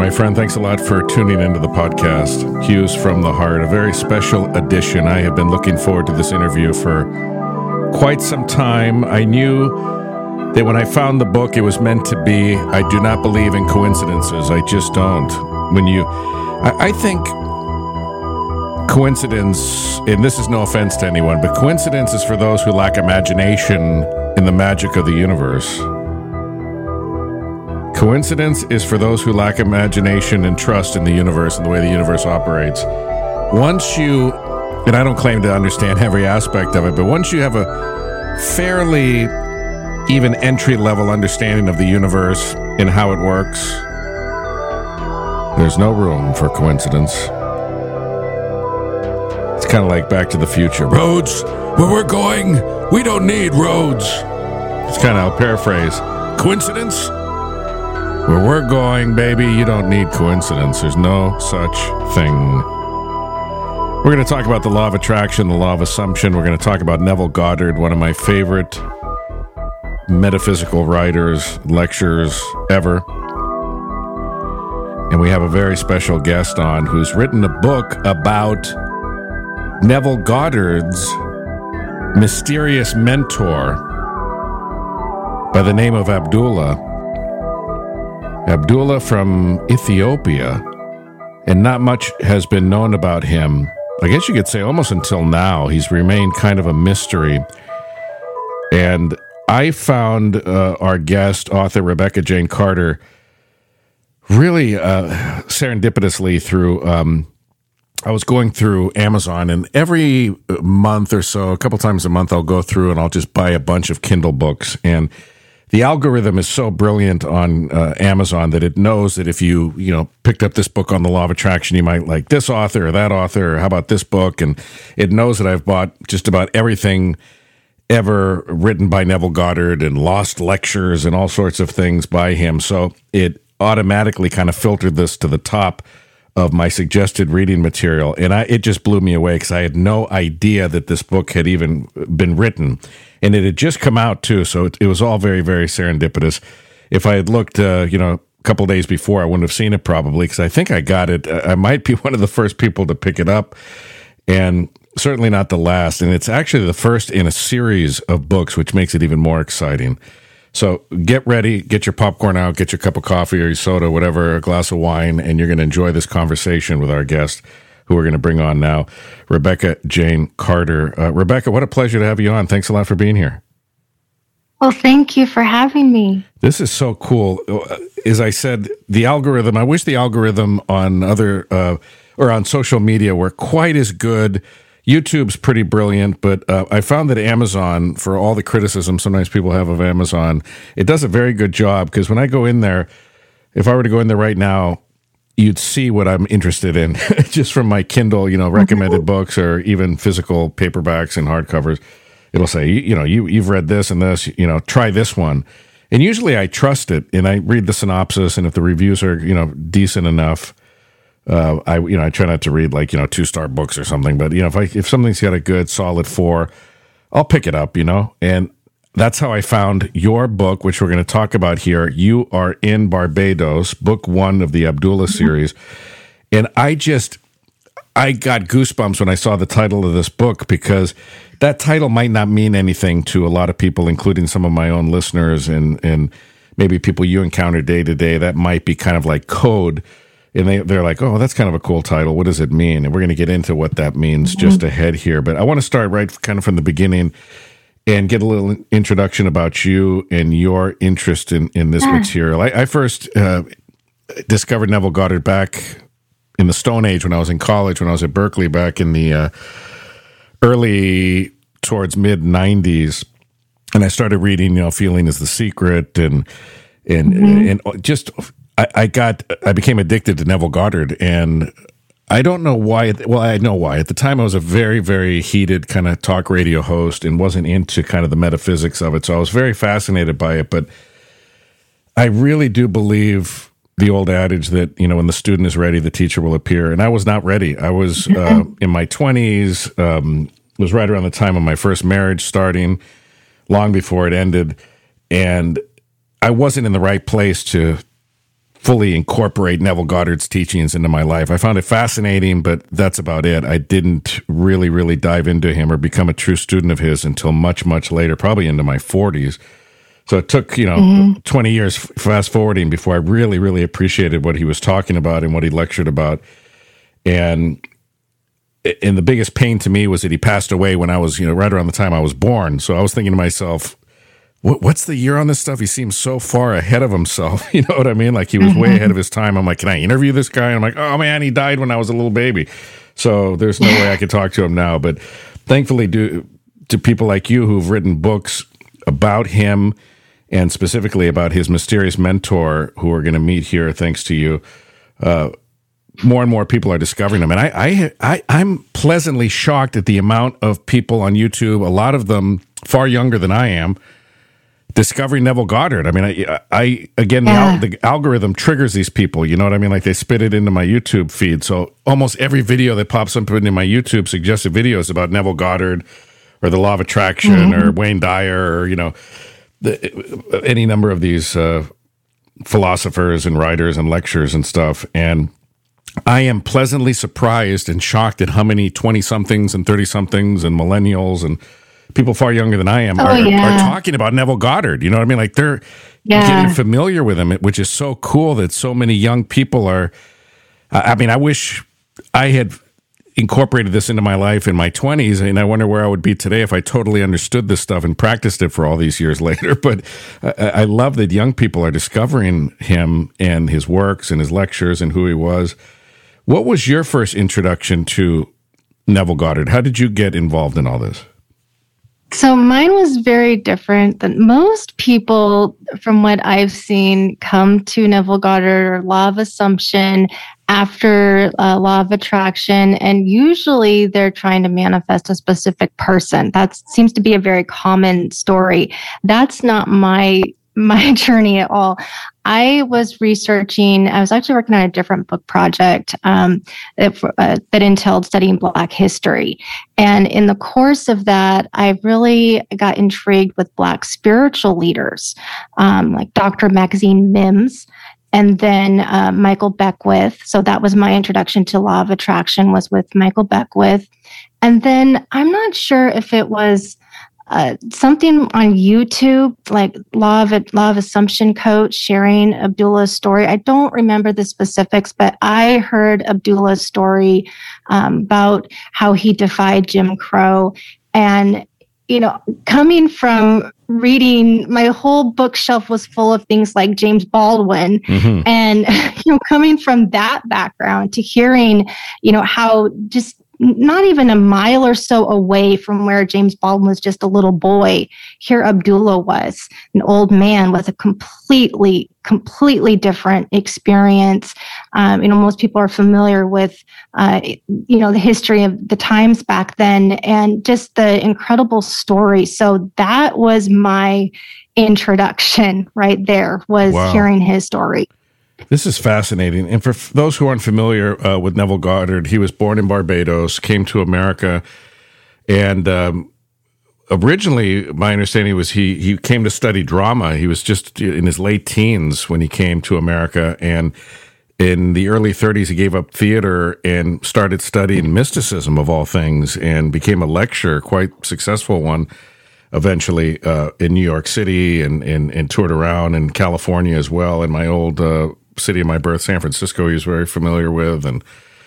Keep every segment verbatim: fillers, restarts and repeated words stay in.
my friend. Thanks a lot for tuning into the podcast. Hughes from the Heart, a very special edition. I have been looking forward to this interview for quite some time. I knew that when I found the book, it was meant to be. I do not believe in coincidences. I just don't. When you, I, I think coincidence, and this is no offense to anyone, but coincidence is for those who lack imagination in the magic of the universe. Coincidence is for those who lack imagination and trust in the universe and the way the universe operates. Once you, and I don't claim to understand every aspect of it, but once you have a fairly even entry-level understanding of the universe and how it works, there's no room for coincidence. It's kind of like Back to the Future. Roads, where we're going, we don't need roads. It's kind of, I'll paraphrase. Coincidence? Where we're going, baby, you don't need coincidence. There's no such thing. We're going to talk about the law of attraction, the law of assumption. We're going to talk about Neville Goddard, one of my favorite metaphysical writers, lecturers ever. And we have a very special guest on who's written a book about Neville Goddard's mysterious mentor by the name of Abdullah. Abdullah from Ethiopia, and not much has been known about him. I guess you could say almost until now. He's remained kind of a mystery. And I found uh, our guest, author Rebecca Jane Carter, really uh, serendipitously through, um, I was going through Amazon, and every month or so, a couple times a month, I'll go through and I'll just buy a bunch of Kindle books. And the algorithm is so brilliant on uh, Amazon that it knows that if you, you know, picked up this book on the law of attraction, you might like this author or that author, or how about this book? And it knows that I've bought just about everything ever written by Neville Goddard and lost lectures and all sorts of things by him. So it automatically kind of filtered this to the top of my suggested reading material. And I, it just blew me away because I had no idea that this book had even been written. And it had just come out, too, so it, it was all very, very serendipitous. If I had looked, uh, you know, a couple days before, I wouldn't have seen it probably, because I think I got it. I might be one of the first people to pick it up, and certainly not the last. And it's actually the first in a series of books, which makes it even more exciting. So get ready, get your popcorn out, get your cup of coffee or your soda, whatever, a glass of wine, and you're going to enjoy this conversation with our guest, who we're going to bring on now, Rebecca Jane Carter. Uh, Rebecca, what a pleasure to have you on. Thanks a lot for being here. Well, thank you for having me. This is so cool. As I said, the algorithm, I wish the algorithm on other, uh, or on social media were quite as good. YouTube's pretty brilliant, but uh, I found that Amazon, for all the criticism sometimes people have of Amazon, it does a very good job, because when I go in there, if I were to go in there right now, you'd see what I'm interested in just from my Kindle, you know, recommended books, or even physical paperbacks and hardcovers. It'll say, you, you know, you, you've read this and this, you know, try this one. And usually I trust it, and I read the synopsis, and if the reviews are, you know, decent enough, uh, I, you know, I try not to read like, you know, two-star books or something, but, you know, if I, if something's got a good solid four, I'll pick it up, you know, and that's how I found your book, which we're going to talk about here. You Are in Barbados, book one of the Abdullah series. And I just, I got goosebumps when I saw the title of this book, because that title might not mean anything to a lot of people, including some of my own listeners and, and maybe people you encounter day to day. That might be kind of like code. And they, they're like, oh, that's kind of a cool title. What does it mean? And we're going to get into what that means mm-hmm. just ahead here. But I want to start right kind of from the beginning and get a little introduction about you and your interest in, in this yeah. material. I, I first uh, discovered Neville Goddard back in the Stone Age when I was in college, when I was at Berkeley back in the uh, early towards mid nineties. And I started reading, you know, Feeling is the Secret, and and mm-hmm. and just I, I got I became addicted to Neville Goddard, and I don't know why. Well, I know why. At the time, I was a very, very heated kind of talk radio host and wasn't into kind of the metaphysics of it. So I was very fascinated by it. But I really do believe the old adage that, you know, when the student is ready, the teacher will appear. And I was not ready. I was uh, in my twenties. Um, it was right around the time of my first marriage starting, long before it ended. And I wasn't in the right place to fully incorporate Neville Goddard's teachings into my life. I found it fascinating, but that's about it. I didn't really, really dive into him or become a true student of his until much, much later, probably into my forties. So it took, you know, mm-hmm. twenty years fast forwarding before I really, really appreciated what he was talking about and what he lectured about. And and the biggest pain to me was that he passed away when I was, you know, right around the time I was born. So I was thinking to myself, what, what's the year on this stuff? He seems so far ahead of himself. You know what I mean? Like he was mm-hmm. way ahead of his time. I'm like, can I interview this guy? And I'm like, oh man, he died when I was a little baby. So there's no way I could talk to him now. But thankfully, do, to people like you who've written books about him and specifically about his mysterious mentor who we're going to meet here, thanks to you, uh, more and more people are discovering him. And I, I, I, I'm pleasantly shocked at the amount of people on YouTube, a lot of them far younger than I am, discovering Neville Goddard. I mean, I, I again, yeah. the, al- the algorithm triggers these people. You know what I mean? Like they spit it into my YouTube feed. So almost every video that pops up into my YouTube suggested videos about Neville Goddard or the Law of Attraction mm-hmm. or Wayne Dyer or, you know, the, any number of these uh, philosophers and writers and lectures and stuff. And I am pleasantly surprised and shocked at how many twenty-somethings and thirty-somethings and millennials and people far younger than I am oh, are, yeah. are talking about Neville Goddard. You know what I mean? Like they're yeah. getting familiar with him, which is so cool that so many young people are. I mean, I wish I had incorporated this into my life in my twenties, and I wonder where I would be today if I totally understood this stuff and practiced it for all these years later. But I, I love that young people are discovering him and his works and his lectures and who he was. What was your first introduction to Neville Goddard? How did you get involved in all this? So mine was very different than most people, from what I've seen, come to Neville Goddard or Law of Assumption after uh, Law of Attraction. And usually they're trying to manifest a specific person. That seems to be a very common story. That's not my my journey at all. I was researching, I was actually working on a different book project um, that, uh, that entailed studying Black history. And in the course of that, I really got intrigued with Black spiritual leaders, um, like Doctor Maxine Mims, and then uh, Michael Beckwith. So that was my introduction to Law of Attraction, was with Michael Beckwith. And then I'm not sure if it was Uh, something on YouTube, like Law of Law of Assumption coach sharing Abdullah's story. I don't remember the specifics, but I heard Abdullah's story um, about how he defied Jim Crow. And, you know, coming from reading, my whole bookshelf was full of things like James Baldwin. Mm-hmm. And, you know, coming from that background to hearing, you know, how just not even a mile or so away from where James Baldwin was just a little boy, here Abdullah was an old man with a completely, completely different experience. Um, you know, most people are familiar with, uh, you know, the history of the times back then and just the incredible story. So that was my introduction right there, was wow. hearing his story. This is fascinating. And for f- those who aren't familiar uh, with Neville Goddard, he was born in Barbados, came to America, and um, originally, my understanding was he, he came to study drama. He was just in his late teens when he came to America, and in the early thirties, he gave up theater and started studying mysticism, of all things, and became a lecturer, quite successful one, eventually uh, in New York City, and, and, and toured around in California as well. In my old uh, city of my birth, San Francisco, he was very familiar with, and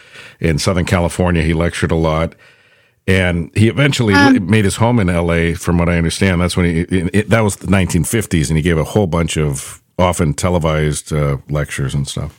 in Southern California, he lectured a lot. And he eventually um, made his home in L A, from what I understand. That's when he, it, that was the nineteen fifties, and he gave a whole bunch of often televised uh, lectures and stuff.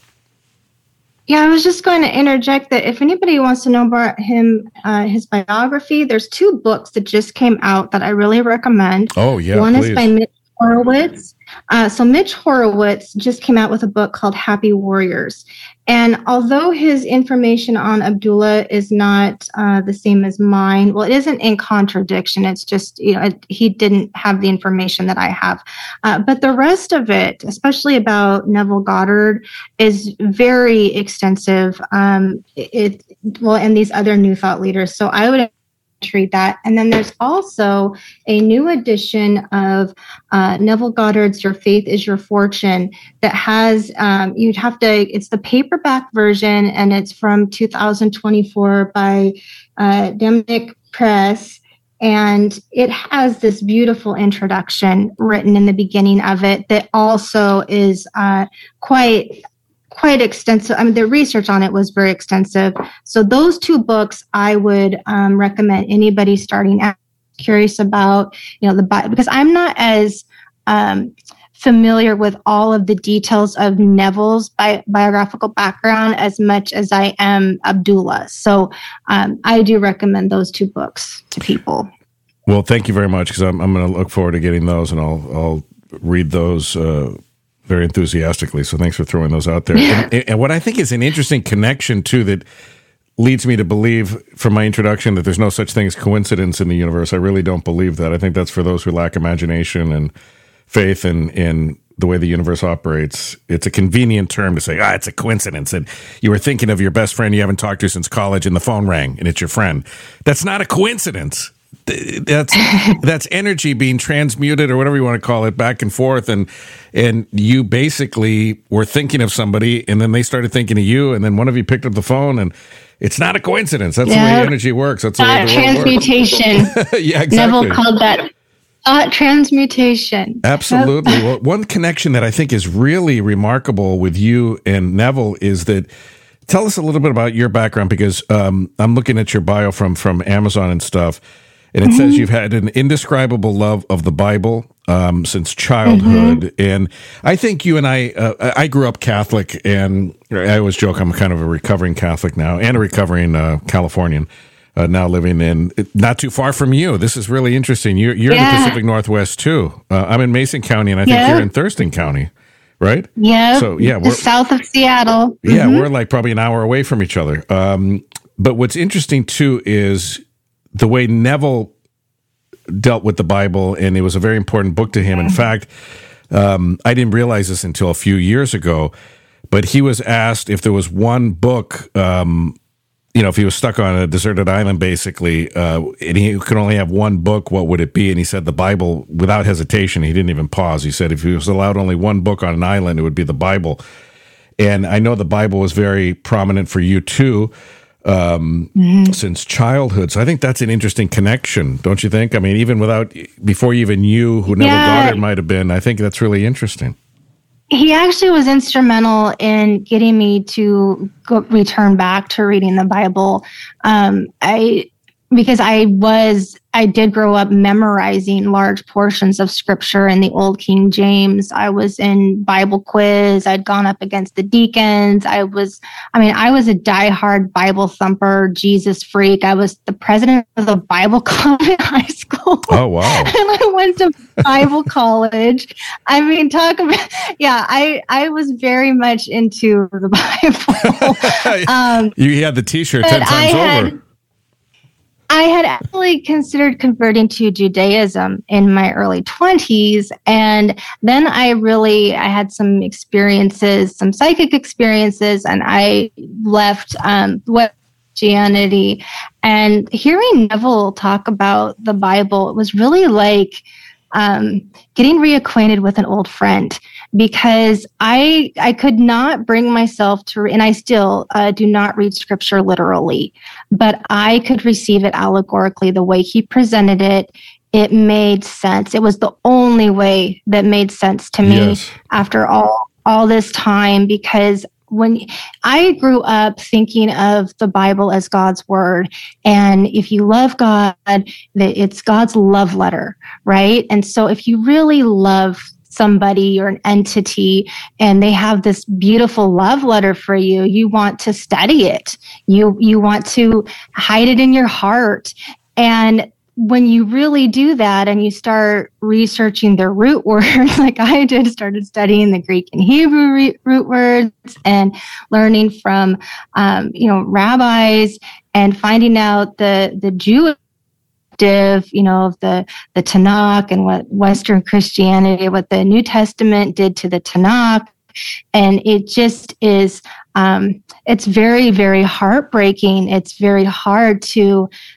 Yeah, I was just going to interject that if anybody wants to know about him, uh, his biography, there's two books that just came out that I really recommend. Oh, yeah, One please. is by Mitch Horowitz. Uh, so Mitch Horowitz just came out with a book called Happy Warriors. And although his information on Abdullah is not uh, the same as mine, well, it isn't in contradiction. It's just, you know, it, he didn't have the information that I have. Uh, but the rest of it, especially about Neville Goddard, is very extensive. Um, it, well, and these other New Thought leaders. So I would read that. And then there's also a new edition of uh, Neville Goddard's Your Faith is Your Fortune that has, um, you'd have to, it's the paperback version, and it's from two thousand twenty-four by uh, Dymnich Press. And it has this beautiful introduction written in the beginning of it that also is uh, quite quite extensive. I mean, the research on it was very extensive. So those two books I would um, recommend anybody starting out curious about, you know, the Bible, because I'm not as um, familiar with all of the details of Neville's bi- biographical background as much as I am Abdullah. So um, I do recommend those two books to people. Well, thank you very much, because I'm, I'm going to look forward to getting those, and I'll, I'll read those uh, very enthusiastically. So thanks for throwing those out there. and, and what I think is an interesting connection, too, that leads me to believe from my introduction that there's no such thing as coincidence in the universe. I really don't believe that. I think that's for those who lack imagination and faith in, in the way the universe operates. It's a convenient term to say, ah, it's a coincidence. And you were thinking of your best friend you haven't talked to since college, and the phone rang, and it's your friend. That's not a coincidence. That's that's energy being transmuted, or whatever you want to call it, back and forth, and and you basically were thinking of somebody, and then they started thinking of you, and then one of you picked up the phone, and it's not a coincidence. That's yeah. the way energy works. That's the way the transmutation. world works. Yeah, exactly. Neville called that thought transmutation. Absolutely. Well, one connection that I think is really remarkable with you and Neville is that. Tell us a little bit about your background, because um, I'm looking at your bio from from Amazon and stuff. And it mm-hmm. says you've had an indescribable love of the Bible um, since childhood. Mm-hmm. And I think you and I, uh, I grew up Catholic, and I always joke I'm kind of a recovering Catholic now, and a recovering uh, Californian, uh, now living in, not too far from you. This is really interesting. You're, you're yeah. in the Pacific Northwest, too. Uh, I'm in Mason County, and I think yeah. you're in Thurston County, right? Yeah. So, yeah. We're south of Seattle. Yeah, mm-hmm. we're like probably an hour away from each other. Um, but what's interesting, too, is the way Neville dealt with the Bible, and it was a very important book to him. In fact, um, I didn't realize this until a few years ago, but he was asked if there was one book, um, you know, if he was stuck on a deserted island, basically, uh, and he could only have one book, what would it be? And he said the Bible, without hesitation. He didn't even pause. He said if he was allowed only one book on an island, it would be the Bible. And I know the Bible was very prominent for you, too. Um, mm-hmm. since childhood. So I think that's an interesting connection, don't you think? I mean, even without, before you even knew who Neville yeah. Goddard might have been, I think that's really interesting. He actually was instrumental in getting me to go, return back to reading the Bible. Um, I, because I was, I did grow up memorizing large portions of scripture in the Old King James. I was in Bible quiz. I'd gone up against the deacons. I was, I mean, I was a diehard Bible thumper, Jesus freak. I was the president of the Bible club in high school. Oh, wow. And I went to Bible college. I mean, talk about, yeah, I, I was very much into the Bible. um, you had the t-shirt ten times I over. Had, I had actually considered converting to Judaism in my early twenties. And then I really, I had some experiences, some psychic experiences, and I left um, Christianity. And hearing Neville talk about the Bible, it was really like um, getting reacquainted with an old friend, because I I could not bring myself to, and I still uh, do not read scripture literally, but I could receive it allegorically the way he presented it. It made sense. It was the only way that made sense to me yes. after all all this time, because when I grew up thinking of the Bible as God's word, and if you love God, it's God's love letter, right? And so if you really love somebody or an entity and they have this beautiful love letter for you, you want to study it. You, you want to hide it in your heart. And when you really do that and you start researching the root words, like I did, started studying the Greek and Hebrew re- root words and learning from, um, you know, rabbis and finding out the, the Jewish, you know, of the, the Tanakh and what Western Christianity, what the New Testament did to the Tanakh. And it just is, um, it's very, very heartbreaking. It's very hard to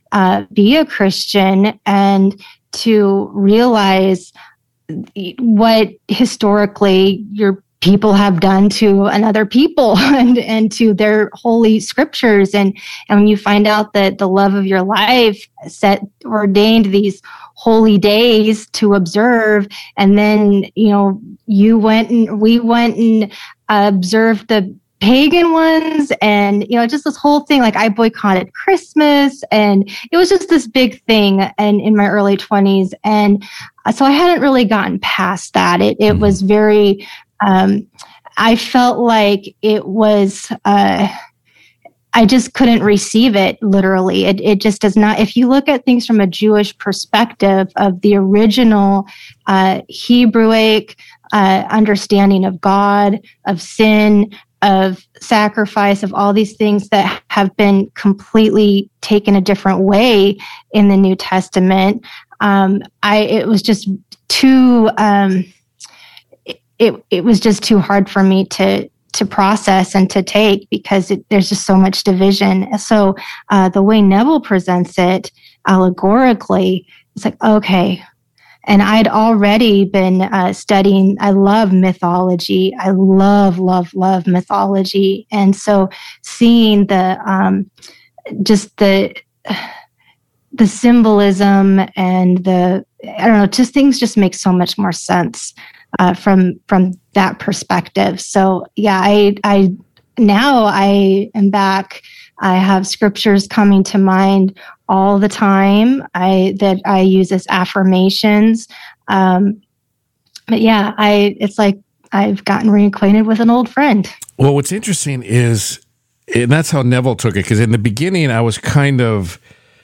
uh, be a Christian and to realize what historically your people have done to another people and, and to their holy scriptures. And, and when you find out that the love of your life set ordained these holy days to observe, and then, you know, you went and we went and observed the pagan ones, and, you know, just this whole thing, like I boycotted Christmas, and it was just this big thing and in my early twenties. And so I hadn't really gotten past that. It, it was very, um, I felt like it was, uh, I just couldn't receive it literally. It, it just does not, if you look at things from a Jewish perspective of the original uh, Hebraic uh, understanding of God, of sin, of sacrifice, of all these things that have been completely taken a different way in the New Testament, um, I it was just too um, it it was just too hard for me to to process and to take, because it, there's just so much division. So uh, the way Neville presents it allegorically, it's like, okay. And I'd already been uh, studying, I love mythology. I love, love, love mythology. And so seeing the, um, just the, the symbolism and the, I don't know, just things just make so much more sense uh, from, from that perspective. So yeah, I, I, now I am back. I have scriptures coming to mind all the time. I that I use as affirmations. Um, but yeah, I it's like I've gotten reacquainted with an old friend. Well, what's interesting is, and that's how Neville took it, because in the beginning I was kind of,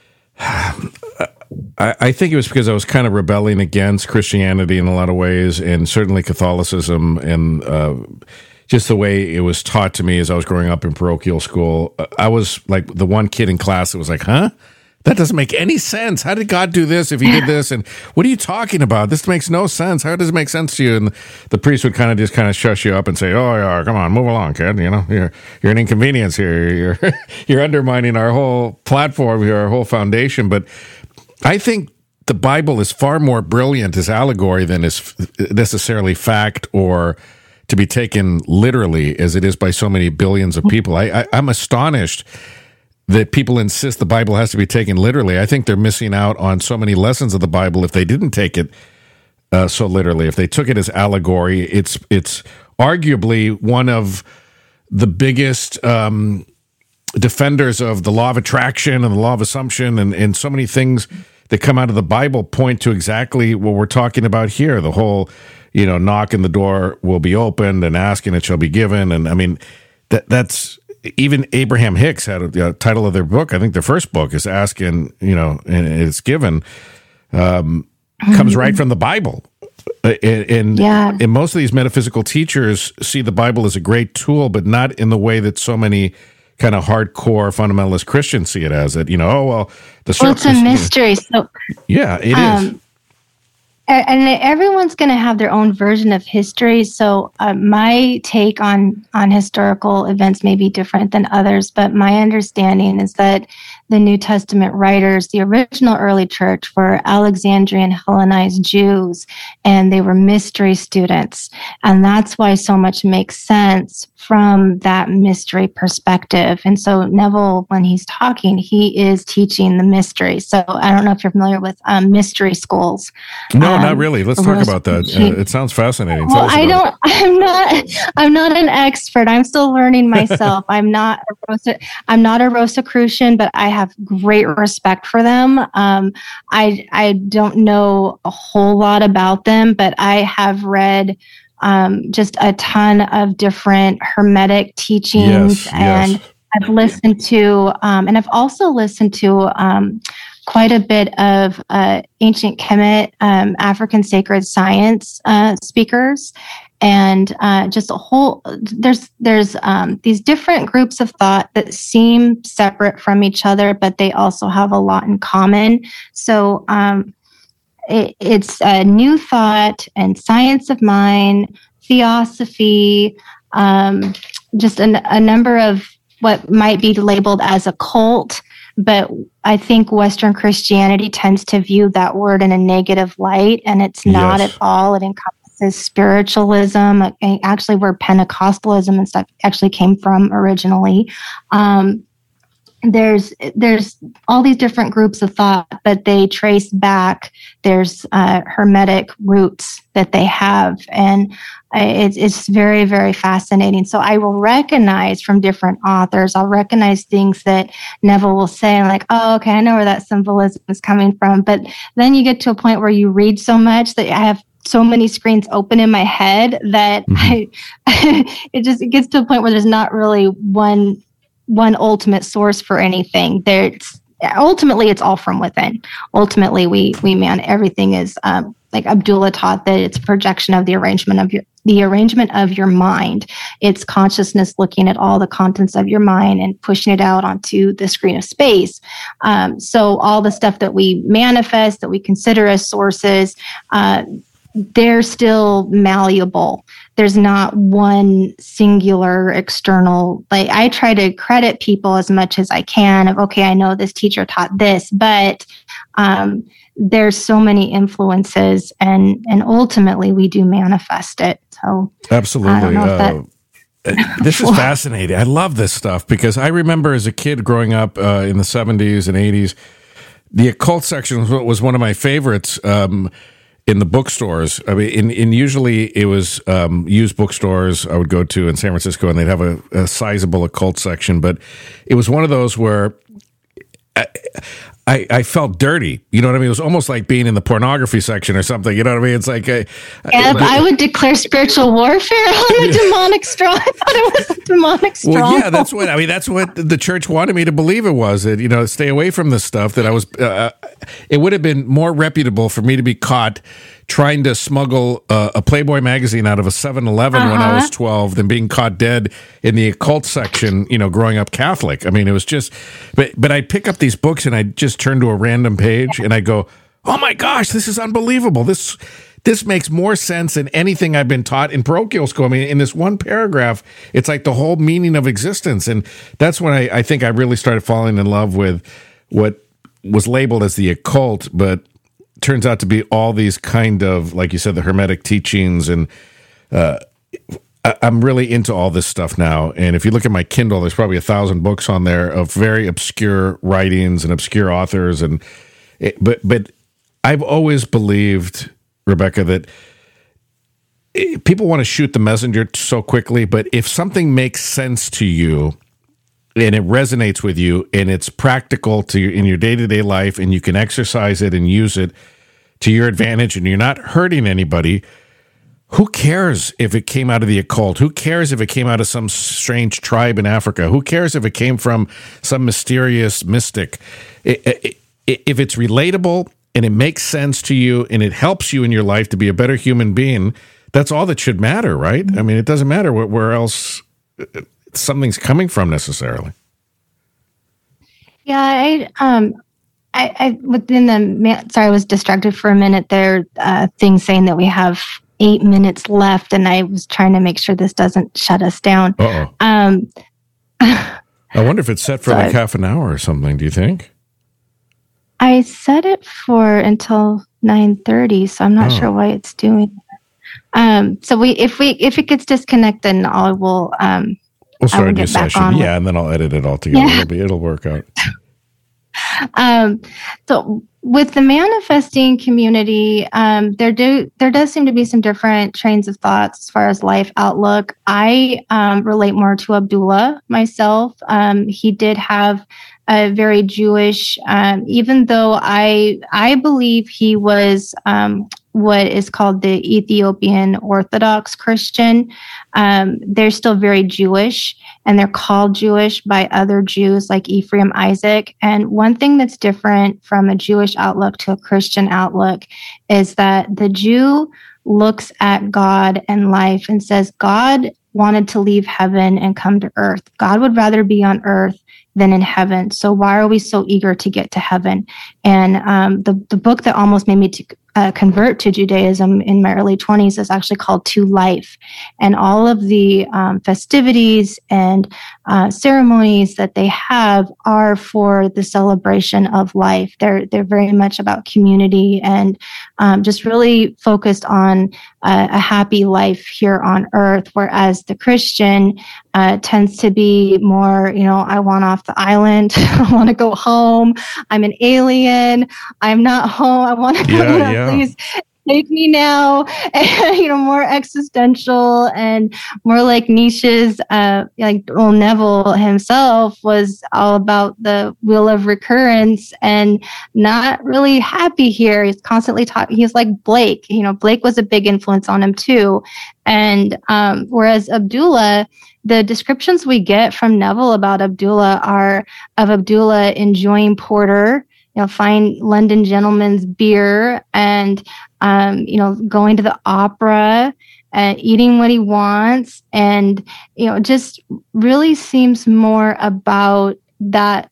I, I think it was because I was kind of rebelling against Christianity in a lot of ways, and certainly Catholicism, and uh, just the way it was taught to me as I was growing up in parochial school. I was like the one kid in class that was like, huh? That doesn't make any sense. How did God do this if he did this? And what are you talking about? This makes no sense. How does it make sense to you? And the priest would kind of just kind of shush you up and say, oh, yeah, come on, move along, kid. You know, you're, you're an inconvenience here. You're, you're undermining our whole platform here, our whole foundation. But I think the Bible is far more brilliant as allegory than as necessarily fact or to be taken literally as it is by so many billions of people. I, I, I'm astonished that people insist the Bible has to be taken literally. I think they're missing out on so many lessons of the Bible if they didn't take it uh, so literally. If they took it as allegory, it's it's arguably one of the biggest um, defenders of the law of attraction and the law of assumption, and, and so many things that come out of the Bible point to exactly what we're talking about here. The whole, you know, knock and the door will be opened, and ask and it shall be given. And I mean, that that's... Even Abraham Hicks had the title of their book. I think their first book is Ask and, you know, and it's given, um, comes right from the Bible. And, and, yeah. and most of these metaphysical teachers see the Bible as a great tool, but not in the way that so many kind of hardcore fundamentalist Christians see it as. It, you know, oh, well, the well, it's a mystery. So yeah, it um, is. And everyone's going to have their own version of history. So uh, my take on, on historical events may be different than others, but my understanding is that the New Testament writers, the original early church, were Alexandrian Hellenized Jews, and they were mystery students. And that's why so much makes sense from that mystery perspective. And so Neville, when he's talking, he is teaching the mystery. So I don't know if you're familiar with um, mystery schools. No, um, not really. Let's talk about that. Uh, it sounds fascinating. Well, I don't, it. I'm not, I'm not an expert. I'm still learning myself. I'm not, a Rosa, I'm not a Rosicrucian, but I have great respect for them. Um, I, I don't know a whole lot about them, but I have read Um, just a ton of different Hermetic teachings, yes, and yes. I've listened to, um, and I've also listened to um, quite a bit of uh, ancient Kemet, um, African sacred science uh, speakers, and uh, just a whole. There's there's um, these different groups of thought that seem separate from each other, but they also have a lot in common. So. Um, It, it's a new thought and science of mind, theosophy, um, just a, a number of what might be labeled as occult but I think Western Christianity tends to view that word in a negative light, and it's not Yes. at all. It encompasses spiritualism, actually where Pentecostalism and stuff actually came from originally. Um, There's there's all these different groups of thought, but they trace back. There's uh, Hermetic roots that they have, and it's it's very, very fascinating. So I will recognize from different authors. I'll recognize things that Neville will say, like, "Oh, okay, I know where that symbolism is coming from." But then you get to a point where you read so much that I have so many screens open in my head that mm-hmm. I it just it gets to a point where there's not really one. one ultimate source for anything. There's ultimately it's all from within. Ultimately, we we man everything is um, like Abdullah taught that it's a projection of the arrangement of your the arrangement of your mind. It's consciousness looking at all the contents of your mind and pushing it out onto the screen of space. Um, so all the stuff that we manifest, that we consider as sources, uh, they're still malleable. There's not one singular external, like I try to credit people as much as I can of, okay, I know this teacher taught this, but um, there's so many influences and, and ultimately we do manifest it. So absolutely. I don't know if that, uh, this is fascinating. I love this stuff because I remember as a kid growing up uh, in the seventies and eighties, the occult section was, was one of my favorites. Um, in the bookstores. I mean, in, in usually it was um, used bookstores I would go to in San Francisco, and they'd have a, a sizable occult section. But it was one of those where I, I, I felt dirty. You know what I mean? It was almost like being in the pornography section or something. You know what I mean? It's like... I, yeah, I, I would declare spiritual warfare on a demonic straw. I thought it was a demonic straw. Well, yeah, that's what... I mean, that's what the church wanted me to believe it was. That, you know, stay away from this stuff. That I was... Uh, it would have been more reputable for me to be caught trying to smuggle uh, a Playboy magazine out of a seven eleven uh-huh. when I was twelve than being caught dead in the occult section, you know, growing up Catholic. I mean, it was just... But, but I'd pick up these books and I'd just turn to a random page and I go, oh my gosh, this is unbelievable. This this makes more sense than anything I've been taught in parochial school. I mean, in this one paragraph, it's like the whole meaning of existence. And that's when I, I think I really started falling in love with what was labeled as the occult, but turns out to be all these kind of, like you said, the Hermetic teachings. And uh, I, I'm really into all this stuff now. And if you look at my Kindle, there's probably a thousand books on there of very obscure writings and obscure authors. And it, but but I've always believed, Rebecca, that it, people want to shoot the messenger so quickly. But if something makes sense to you and it resonates with you and it's practical to your, in your day-to-day life and you can exercise it and use it to your advantage and you're not hurting anybody, who cares if it came out of the occult? Who cares if it came out of some strange tribe in Africa? Who cares if it came from some mysterious mystic? It, it, it, if it's relatable and it makes sense to you and it helps you in your life to be a better human being, that's all that should matter, right? I mean, it doesn't matter where, where else something's coming from necessarily. Yeah, I um I, I within the sorry I was distracted for a minute there, uh things saying that we have eight minutes left and I was trying to make sure this doesn't shut us down. Uh-oh. Um I wonder if it's set for so like half an hour or something, do you think? I set it for until nine thirty, so I'm not oh. sure why it's doing that. Um so we if we if it gets disconnected, then I will um We'll start a new session. Yeah, and then I'll edit it all together. Yeah. It'll be, it'll work out. Um, so with the manifesting community, um, there do there does seem to be some different trains of thoughts as far as life outlook. I um, relate more to Abdullah myself. Um, he did have a very Jewish, um, even though I I believe he was um, what is called the Ethiopian Orthodox Christian. Um, they're still very Jewish, and they're called Jewish by other Jews like Ephraim Isaac. And one thing that's different from a Jewish outlook to a Christian outlook is that the Jew looks at God and life and says, God wanted to leave heaven and come to earth. God would rather be on earth than in heaven. So why are we so eager to get to heaven? And um, the, the book that almost made me to uh, convert to Judaism in my early twenties is actually called To Life. And all of the um, festivities and uh, ceremonies that they have are for the celebration of life. They're, they're very much about community and um, just really focused on uh, a happy life here on earth, whereas the Christian uh, tends to be more, you know, I want off the island. I want to go home. I'm an alien. I'm not home. I want to go, yeah, you know, yeah. please take me now. And, you know, more existential and more like Nietzsche's, uh, like well, Neville himself was all about the wheel of recurrence and not really happy here. He's constantly talking. He's like Blake, you know, Blake was a big influence on him too. And, um, whereas Abdullah, the descriptions we get from Neville about Abdullah are of Abdullah enjoying porter, you know, fine London gentleman's beer, and um, you know, going to the opera and eating what he wants, and you know, just really seems more about that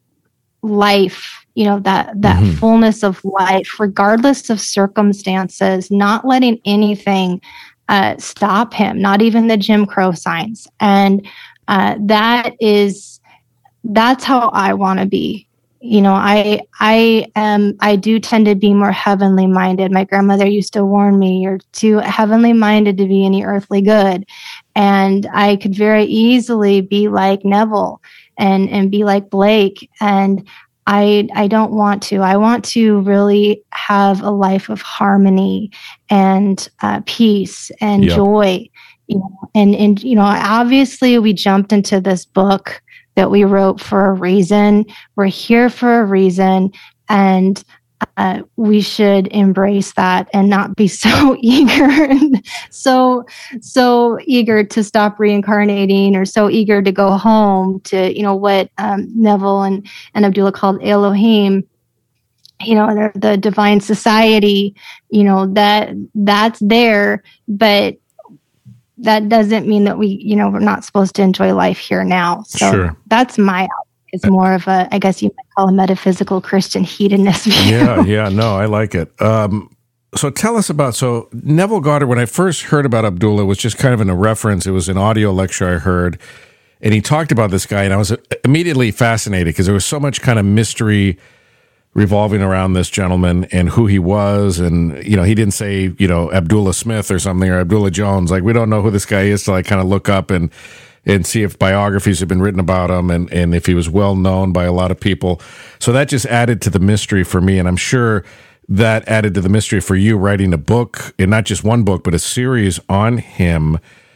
life, you know, that that mm-hmm. fullness of life, regardless of circumstances, not letting anything Uh, stop him, not even the Jim Crow signs. And uh, that is, that's how I want to be. You know, I, I am, I do tend to be more heavenly minded. My grandmother used to warn me, you're too heavenly minded to be any earthly good. And I could very easily be like Neville and, and be like Blake. And I I don't want to. I want to really have a life of harmony and uh, peace and yep. joy. You know, and and you know, obviously, we jumped into this book that we wrote for a reason. We're here for a reason, and uh, we should embrace that and not be so eager and so so eager to stop reincarnating, or so eager to go home to, you know, what um, Neville and, and Abdullah called Elohim, you know, the, the divine society, you know, that that's there, but that doesn't mean that we, you know, we're not supposed to enjoy life here now. So sure. That's my is more of a, I guess you might call a metaphysical Christian hedonist view. Yeah, yeah, no, I like it. Um, so tell us about, so Neville Goddard, when I first heard about Abdullah, was just kind of in a reference. It was an audio lecture I heard, and he talked about this guy, and I was immediately fascinated because there was so much kind of mystery revolving around this gentleman and who he was. And, you know, he didn't say, you know, Abdullah Smith or something, or Abdullah Jones. Like, we don't know who this guy is till I kind of look up and and see if biographies have been written about him and, and if he was well known by a lot of people. So that just added to the mystery for me. And I'm sure that added to the mystery for you writing a book, and not just one book, but a series on him.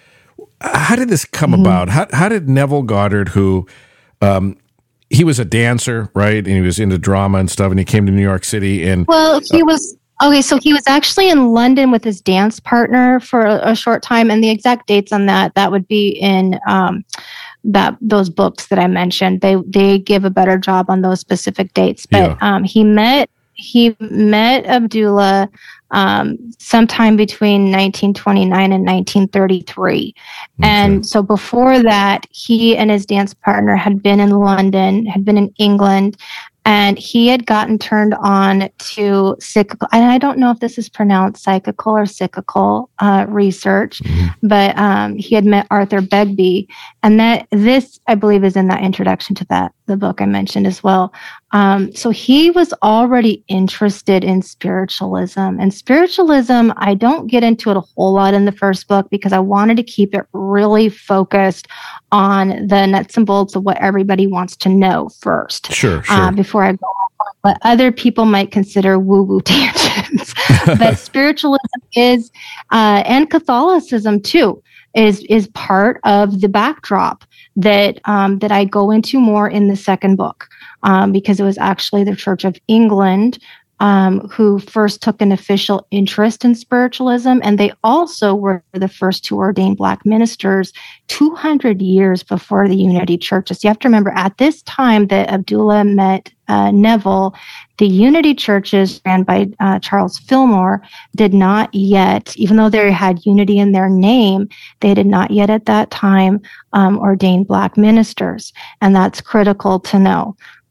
How did this come mm-hmm. about? How, how did Neville Goddard, who, um, he was a dancer, right? And he was into drama and stuff, and he came to New York City and... Well, he uh, was... Okay, so he was actually in London with his dance partner for a, a short time, and the exact dates on that, that would be in um, that those books that I mentioned. They they give a better job on those specific dates. But yeah. um, he met he met Abdullah um, sometime between nineteen twenty-nine and nineteen thirty-three. Okay. And so before that, he and his dance partner had been in London, had been in England, and he had gotten turned on to cyclical, and I don't know if this is pronounced psychical or cyclical uh, research, mm-hmm. but um, he had met Arthur Begbie, and that this, I believe, is in that introduction to that the book I mentioned as well. Um, so he was already interested in spiritualism, and spiritualism, I don't get into it a whole lot in the first book because I wanted to keep it really focused on the nuts and bolts of what everybody wants to know first. Sure, sure. Uh, before I go on what other people might consider woo-woo tangents. But spiritualism is, uh, and Catholicism too, is is part of the backdrop that um, that I go into more in the second book, um, because it was actually the Church of England um, who first took an official interest in spiritualism, and they also were the first to ordain Black ministers two hundred years before the Unity Churches. You have to remember, at this time that Abdullah met uh, Neville, the Unity Churches, ran by uh, Charles Fillmore, did not yet, even though they had unity in their name, they did not yet at that time um, ordain Black ministers, and that's critical to know.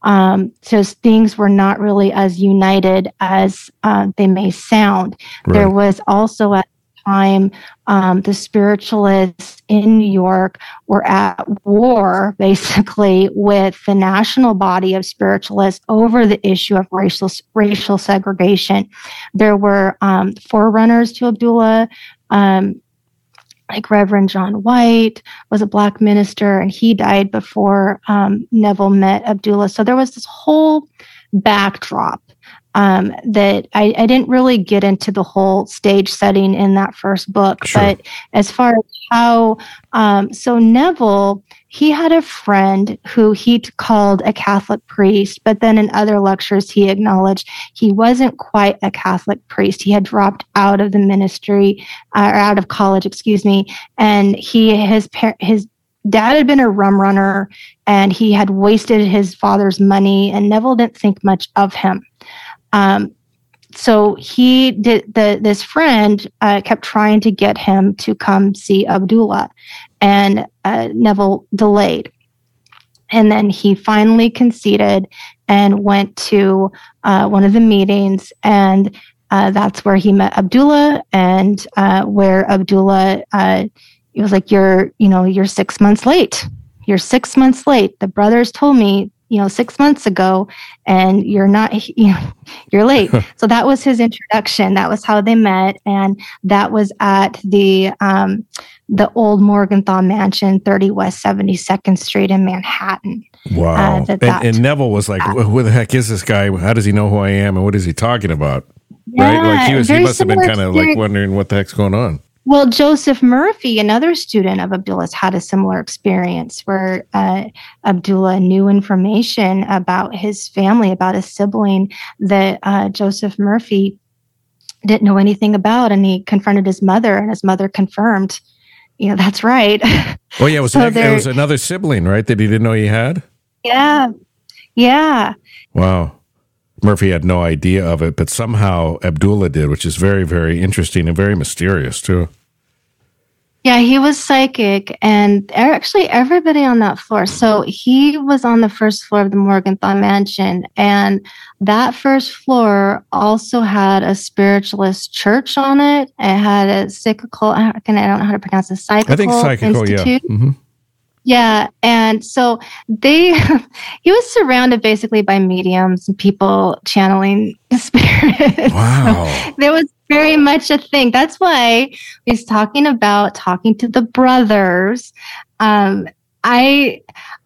Um, so things were not really as united as uh, they may sound. Right. There was also at the time um, the spiritualists in New York were at war, basically, with the national body of spiritualists over the issue of racial racial segregation. There were um, forerunners to Abdullah. Um, like Reverend John White was a black minister, and he died before um, Neville met Abdullah. So there was this whole backdrop um, that I, I didn't really get into the whole stage setting in that first book. Sure. But as far as how, um, so Neville, he had a friend who he called a Catholic priest, but then in other lectures, he acknowledged he wasn't quite a Catholic priest. He had dropped out of the ministry, uh, or out of college, excuse me, and he, his par- his dad had been a rum runner, and he had wasted his father's money, and Neville didn't think much of him. Um, so he did the, this friend uh, kept trying to get him to come see Abdullah, and uh, Neville delayed. And then he finally conceded and went to uh, one of the meetings, and uh, that's where he met Abdullah, and uh, where Abdullah, uh, it was like, you're, you know, you're six months late. You're six months late. The brothers told me, you know, six months ago, and you're not, you know, you're late. So that was his introduction. That was how they met. And that was at the, um, the old Morgenthau Mansion, thirty West seventy-second Street in Manhattan. Wow. Uh, that, and, that, and Neville was like, who the heck is this guy? How does he know who I am? And what is he talking about? Yeah, right? Like he was, he must have been kind of experience. like wondering what the heck's going on. Well, Joseph Murphy, another student of Abdullah's, had a similar experience where uh, Abdullah knew information about his family, about a sibling that uh, Joseph Murphy didn't know anything about. And he confronted his mother, and his mother confirmed, you know, that's right. Oh, yeah. It was, so an, there, it was another sibling, right, that he didn't know he had? Yeah. Yeah. Wow. Murphy had no idea of it, but somehow Abdullah did, which is very, very interesting and very mysterious, too. Yeah, he was psychic, and actually everybody on that floor. So he was on the first floor of the Morgenthau Mansion, and that first floor also had a spiritualist church on it. It had a psychical, I don't know how to pronounce it, psychical I think psychical, institute. yeah. Mm-hmm. Yeah, and so they, he was surrounded basically by mediums and people channeling spirits. Wow. So there was very much a thing. That's why he's talking about talking to the brothers. Um, I,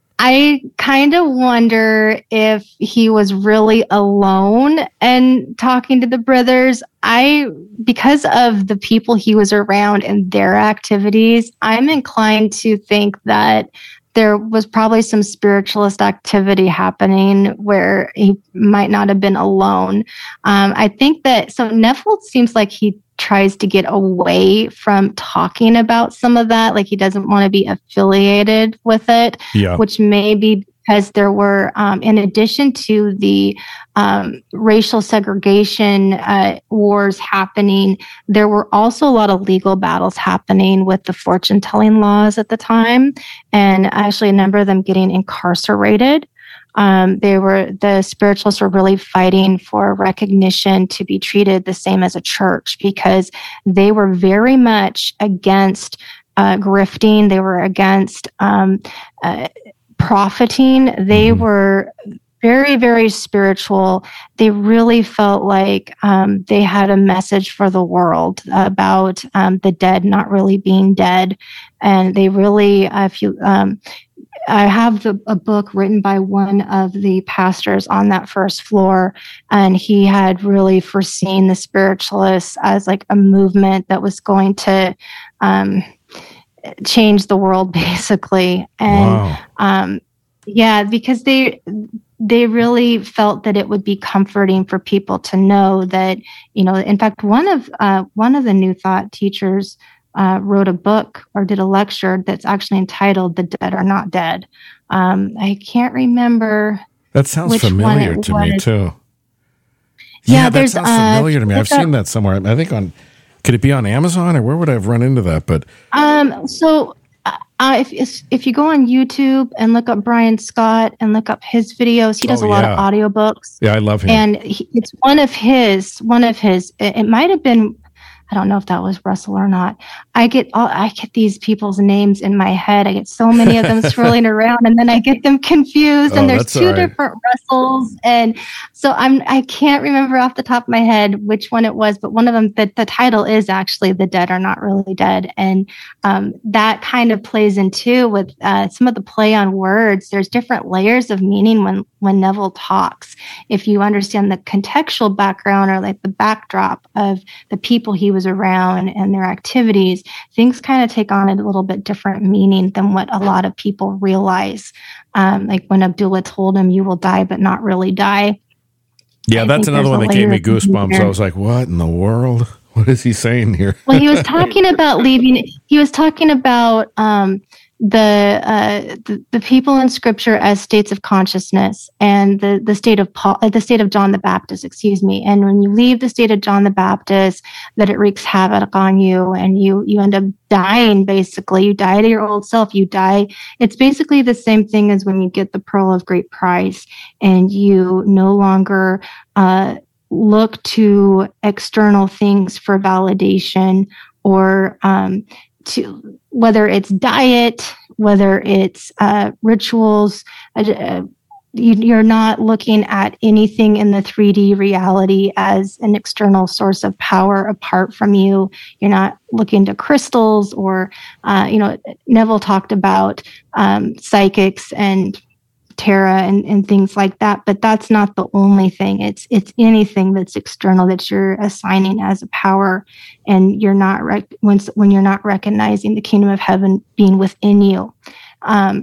I kind of wonder if he was really alone and talking to the brothers. I, because of the people he was around and their activities, I'm inclined to think that there was probably some spiritualist activity happening where he might not have been alone. Um, I think that, so Neville seems like he tries to get away from talking about some of that. Like he doesn't want to be affiliated with it, yeah. which may be because there were, um, in addition to the um, racial segregation uh, wars happening, there were also a lot of legal battles happening with the fortune-telling laws at the time, and actually a number of them getting incarcerated. Um, they were, the spiritualists were really fighting for recognition to be treated the same as a church, because they were very much against uh, grifting. They were against um, uh, profiting. They Mm-hmm. were very, very spiritual. They really felt like um, they had a message for the world about um, the dead not really being dead. And they really, uh, if you, um, I have the, a book written by one of the pastors on that first floor, and he had really foreseen the spiritualists as like a movement that was going to um, change the world, basically. And Wow. um, yeah, because they they really felt that it would be comforting for people to know that, you know, in fact, one of uh, one of the New Thought teachers uh, wrote a book or did a lecture that's actually entitled "The Dead Are Not Dead." Um, I can't remember. That sounds which familiar one it to was. me, too. Yeah, that there's, sounds uh, familiar to me. I've look up- seen that somewhere. I think on, could it be on Amazon, or where would I have run into that? But Um, so Uh, if if you go on YouTube and look up Brian Scott and look up his videos, he does Oh, a lot yeah. of audiobooks. Yeah, I love him. And he, it's one of his, one of his, it, it might have been, I don't know if that was Russell or not. I get all, I get these people's names in my head. I get so many of them swirling around, and then I get them confused. Oh, and there's that's two all right. different Russells, and so I'm I can't remember off the top of my head which one it was, but one of them, the, the title is actually "The Dead Are Not Really Dead," and um, that kind of plays into with uh, some of the play on words. There's different layers of meaning when when Neville talks. If you understand the contextual background or like the backdrop of the people he was around and their activities, things kind of take on a little bit different meaning than what a lot of people realize. Um, like when Abdullah told him, "You will die, but not really die." Yeah, I that's think another there's one a that gave me layer of meaning goosebumps. there. I was like, what in the world? What is he saying here? Well, he was talking about leaving. He was talking about um, the, uh, the the people in Scripture as states of consciousness, and the the state of Paul, uh, the state of John the Baptist. Excuse me. And when you leave the state of John the Baptist, that it wreaks havoc on you, and you you end up dying. Basically, you die to your old self. You die. It's basically the same thing as when you get the pearl of great price, and you no longer. Uh, look to external things for validation, or um, to whether it's diet, whether it's uh, rituals. Uh, you, you're not looking at anything in the three D reality as an external source of power apart from you. You're not looking to crystals or, uh, you know, Neville talked about um, psychics and Terra and, and things like that, but that's not the only thing. It's it's anything that's external that you're assigning as a power, and you're not rec- when when you're not recognizing the kingdom of heaven being within you. Um,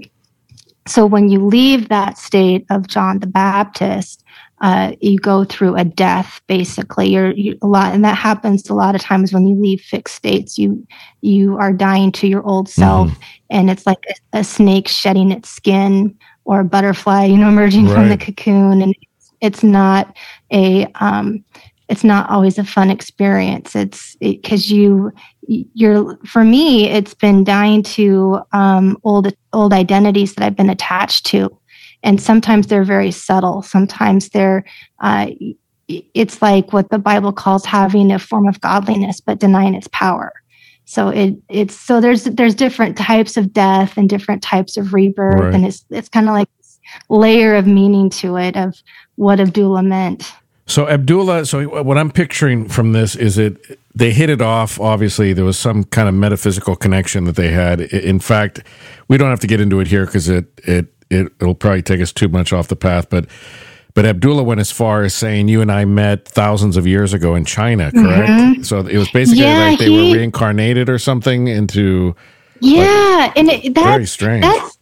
so when you leave that state of John the Baptist, uh, you go through a death. Basically, you're, you a lot, and that happens a lot of times when you leave fixed states. You you are dying to your old self, mm-hmm. and it's like a, a snake shedding its skin, or a butterfly, you know, emerging right. from the cocoon. And it's not a, um, it's not always a fun experience. It's because it, you, you're, for me, it's been dying to um, old, old identities that I've been attached to. And sometimes they're very subtle. Sometimes they're, uh, it's like what the Bible calls having a form of godliness, but denying its power. So it it's so there's there's different types of death and different types of rebirth, right. and it's it's kind of like this layer of meaning to it of what Abdullah meant. So Abdullah, so what I'm picturing from this is it they hit it off. Obviously, there was some kind of metaphysical connection that they had. In fact, we don't have to get into it here because it it it it'll probably take us too much off the path, but. But Abdullah went as far as saying you and I met thousands of years ago in China, correct? Mm-hmm. So it was basically yeah, like they he, were reincarnated or something into. Yeah, like, and it, that's very strange. That's,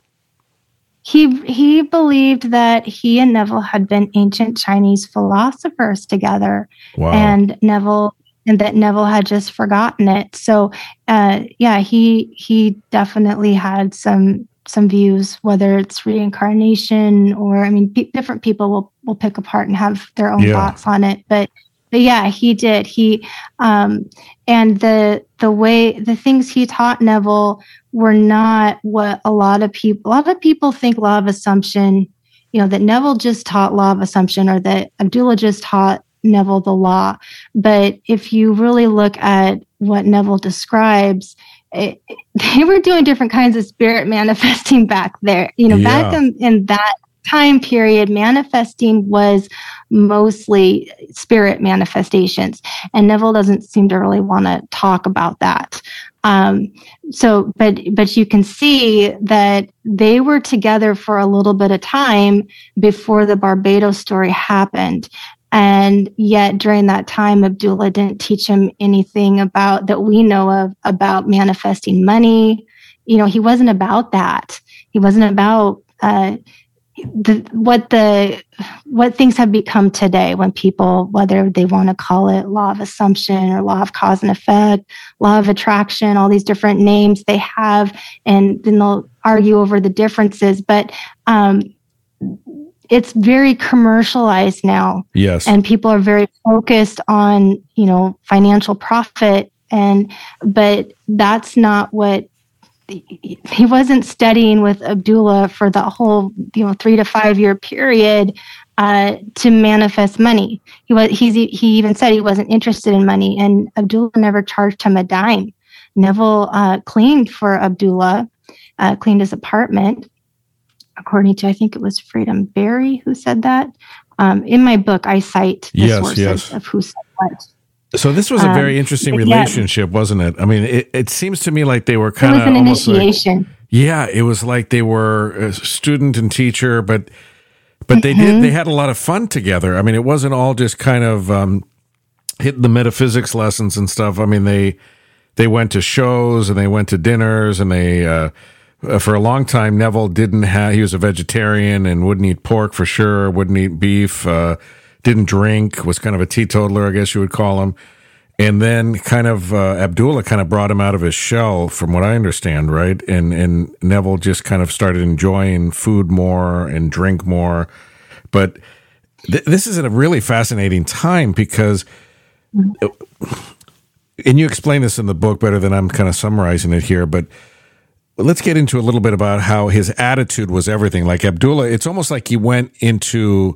he he believed that he and Neville had been ancient Chinese philosophers together, wow. and Neville and that Neville had just forgotten it. So, uh, yeah, he he definitely had some. some views, whether it's reincarnation or, I mean, p- different people will, will pick apart and have their own yeah. thoughts on it. But, but yeah, he did. He, um, and the, the way, the things he taught Neville were not what a lot of people, a lot of people think law of assumption, you know, that Neville just taught law of assumption, or that Abdullah just taught Neville the law. But if you really look at what Neville describes, It, they were doing different kinds of spirit manifesting back there. You know, yeah. back in, in that time period, manifesting was mostly spirit manifestations. And Neville doesn't seem to really want to talk about that. Um, so, but, but you can see that they were together for a little bit of time before the Barbados story happened. And yet during that time, Abdullah didn't teach him anything about that we know of about manifesting money. You know, he wasn't about that. He wasn't about uh, the what the what things have become today when people, whether they want to call it law of assumption or law of cause and effect, law of attraction, all these different names they have, and then they'll argue over the differences. But um, it's very commercialized now. Yes. And people are very focused on, you know, financial profit. And, but that's not what he wasn't studying with Abdullah for the whole, you know, three to five year period uh, to manifest money. He was he's, he even said he wasn't interested in money, and Abdullah never charged him a dime. Neville uh, cleaned for Abdullah, uh, cleaned his apartment, according to, I think it was Freedom Berry who said that. Um, in my book, I cite the yes, sources yes. of who said what. So this was a very um, interesting relationship, yeah. wasn't it? I mean, it, it seems to me like they were kind of It was an almost initiation. Like, yeah, it was like they were a student and teacher, but but they mm-hmm. did they had a lot of fun together. I mean, it wasn't all just kind of um, hitting the metaphysics lessons and stuff. I mean, they they went to shows and they went to dinners, and they uh, for a long time Neville didn't have. He was a vegetarian and wouldn't eat pork for sure. Wouldn't eat beef. Uh, Didn't drink, was kind of a teetotaler, I guess you would call him. And then kind of uh, Abdullah kind of brought him out of his shell, from what I understand, right? And and Neville just kind of started enjoying food more and drink more. But th- this is a really fascinating time because, and you explain this in the book better than I'm kind of summarizing it here, but let's get into a little bit about how his attitude was everything. Like Abdullah, it's almost like he went into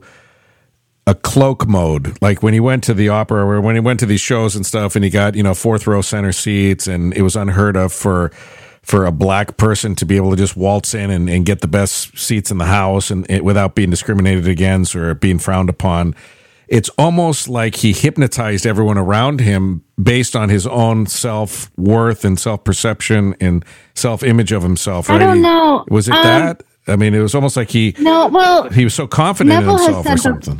a cloak mode, like when he went to the opera or when he went to these shows and stuff, and he got, you know, fourth row center seats, and it was unheard of for for a black person to be able to just waltz in and, and get the best seats in the house and it, without being discriminated against or being frowned upon. It's almost like he hypnotized everyone around him based on his own self-worth and self-perception and self-image of himself. Right? I don't know. Was it um, that? I mean, it was almost like he no. Well, he was so confident Neville in himself or something. The-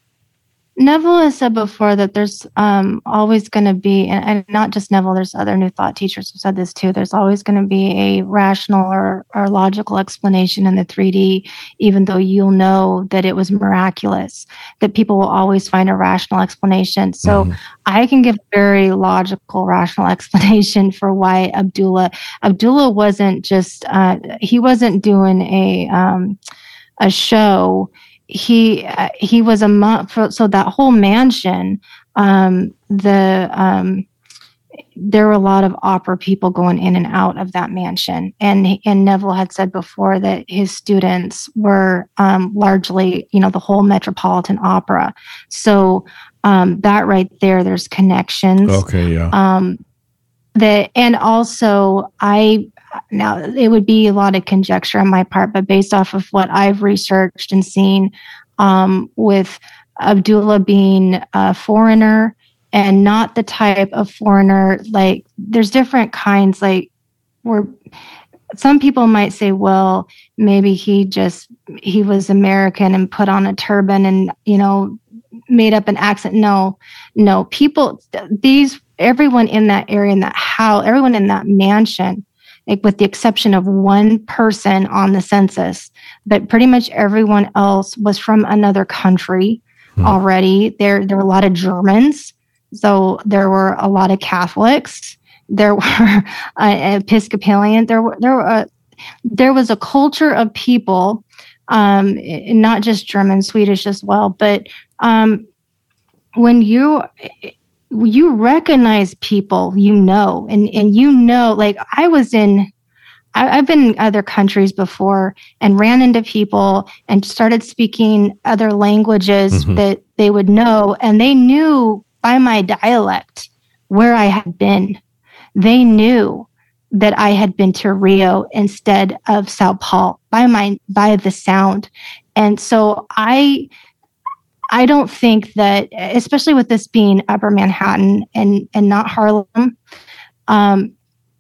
Neville has said before that there's um, always going to be, and, and not just Neville, there's other New Thought teachers who said this too, there's always going to be a rational or, or logical explanation in the three D, even though you'll know that it was miraculous, that people will always find a rational explanation. So mm-hmm. I can give a very logical, rational explanation for why Abdullah, Abdullah wasn't just, uh, he wasn't doing a, um, a show. He uh, he was a month, so that whole mansion, um, the um, there were a lot of opera people going in and out of that mansion, and and Neville had said before that his students were um, largely, you know, the whole Metropolitan Opera. So um, that right there, there's connections. Okay, yeah. Um, that and also I. Now, it would be a lot of conjecture on my part, but based off of what I've researched and seen, um, with Abdullah being a foreigner and not the type of foreigner, like there's different kinds, like where some people might say, well, maybe he just, he was American and put on a turban and, you know, made up an accent. No, no, people, these, everyone in that area, in that house, everyone in that mansion, like with the exception of one person on the census, but pretty much everyone else was from another country hmm. already. There, there were a lot of Germans, so there were a lot of Catholics. There were uh, Episcopalian. There were there were uh, there was a culture of people, um, not just German, Swedish as well. But um, when you you recognize people, you know, and, and you know, like I was in, I, I've been in other countries before and ran into people and started speaking other languages mm-hmm. that they would know. And they knew by my dialect where I had been. They knew that I had been to Rio instead of Sao Paulo by my, by the sound. And so I, I don't think that, especially with this being Upper Manhattan and, and not Harlem, um,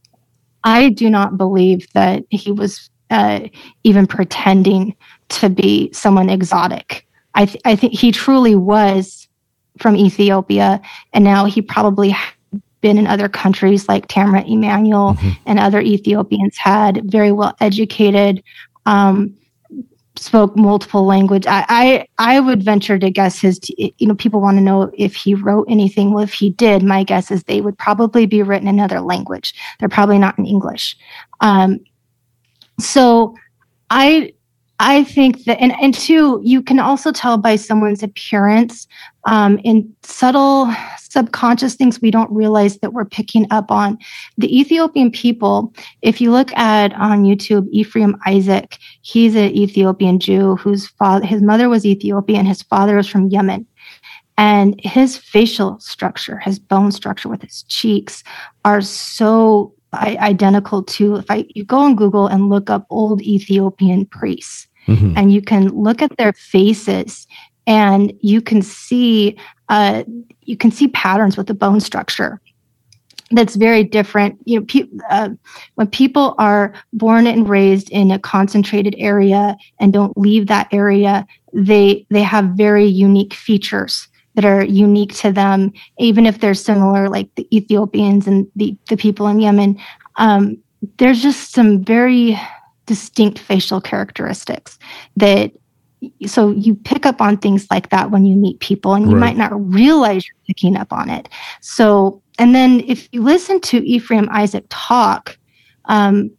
I do not believe that he was uh, even pretending to be someone exotic. I, th- I think he truly was from Ethiopia, and now he probably had been in other countries like Tamara Emanuel mm-hmm. and other Ethiopians had, very well educated, um, spoke multiple language. I, I, I would venture to guess his, t- you know, people want to know if he wrote anything. Well, if he did, my guess is they would probably be written in another language. They're probably not in English. Um, so I, I think that, and, and two, you can also tell by someone's appearance um, in subtle subconscious things we don't realize that we're picking up on. The Ethiopian people, if you look at on YouTube, Ephraim Isaac, he's an Ethiopian Jew whose father, his mother was Ethiopian, his father was from Yemen. And his facial structure, his bone structure with his cheeks are so identical to, if I you go on Google and look up old Ethiopian priests, mm-hmm. and you can look at their faces and you can see uh, you can see patterns with the bone structure that's very different. You know, pe- uh, when people are born and raised in a concentrated area and don't leave that area, they they have very unique features that are unique to them, even if they're similar, like the Ethiopians and the, the people in Yemen. Um, there's just some very distinct facial characteristics that, so you pick up on things like that when you meet people, and you right. might not realize you're picking up on it. So, and then if you listen to Ephraim Isaac talk, um,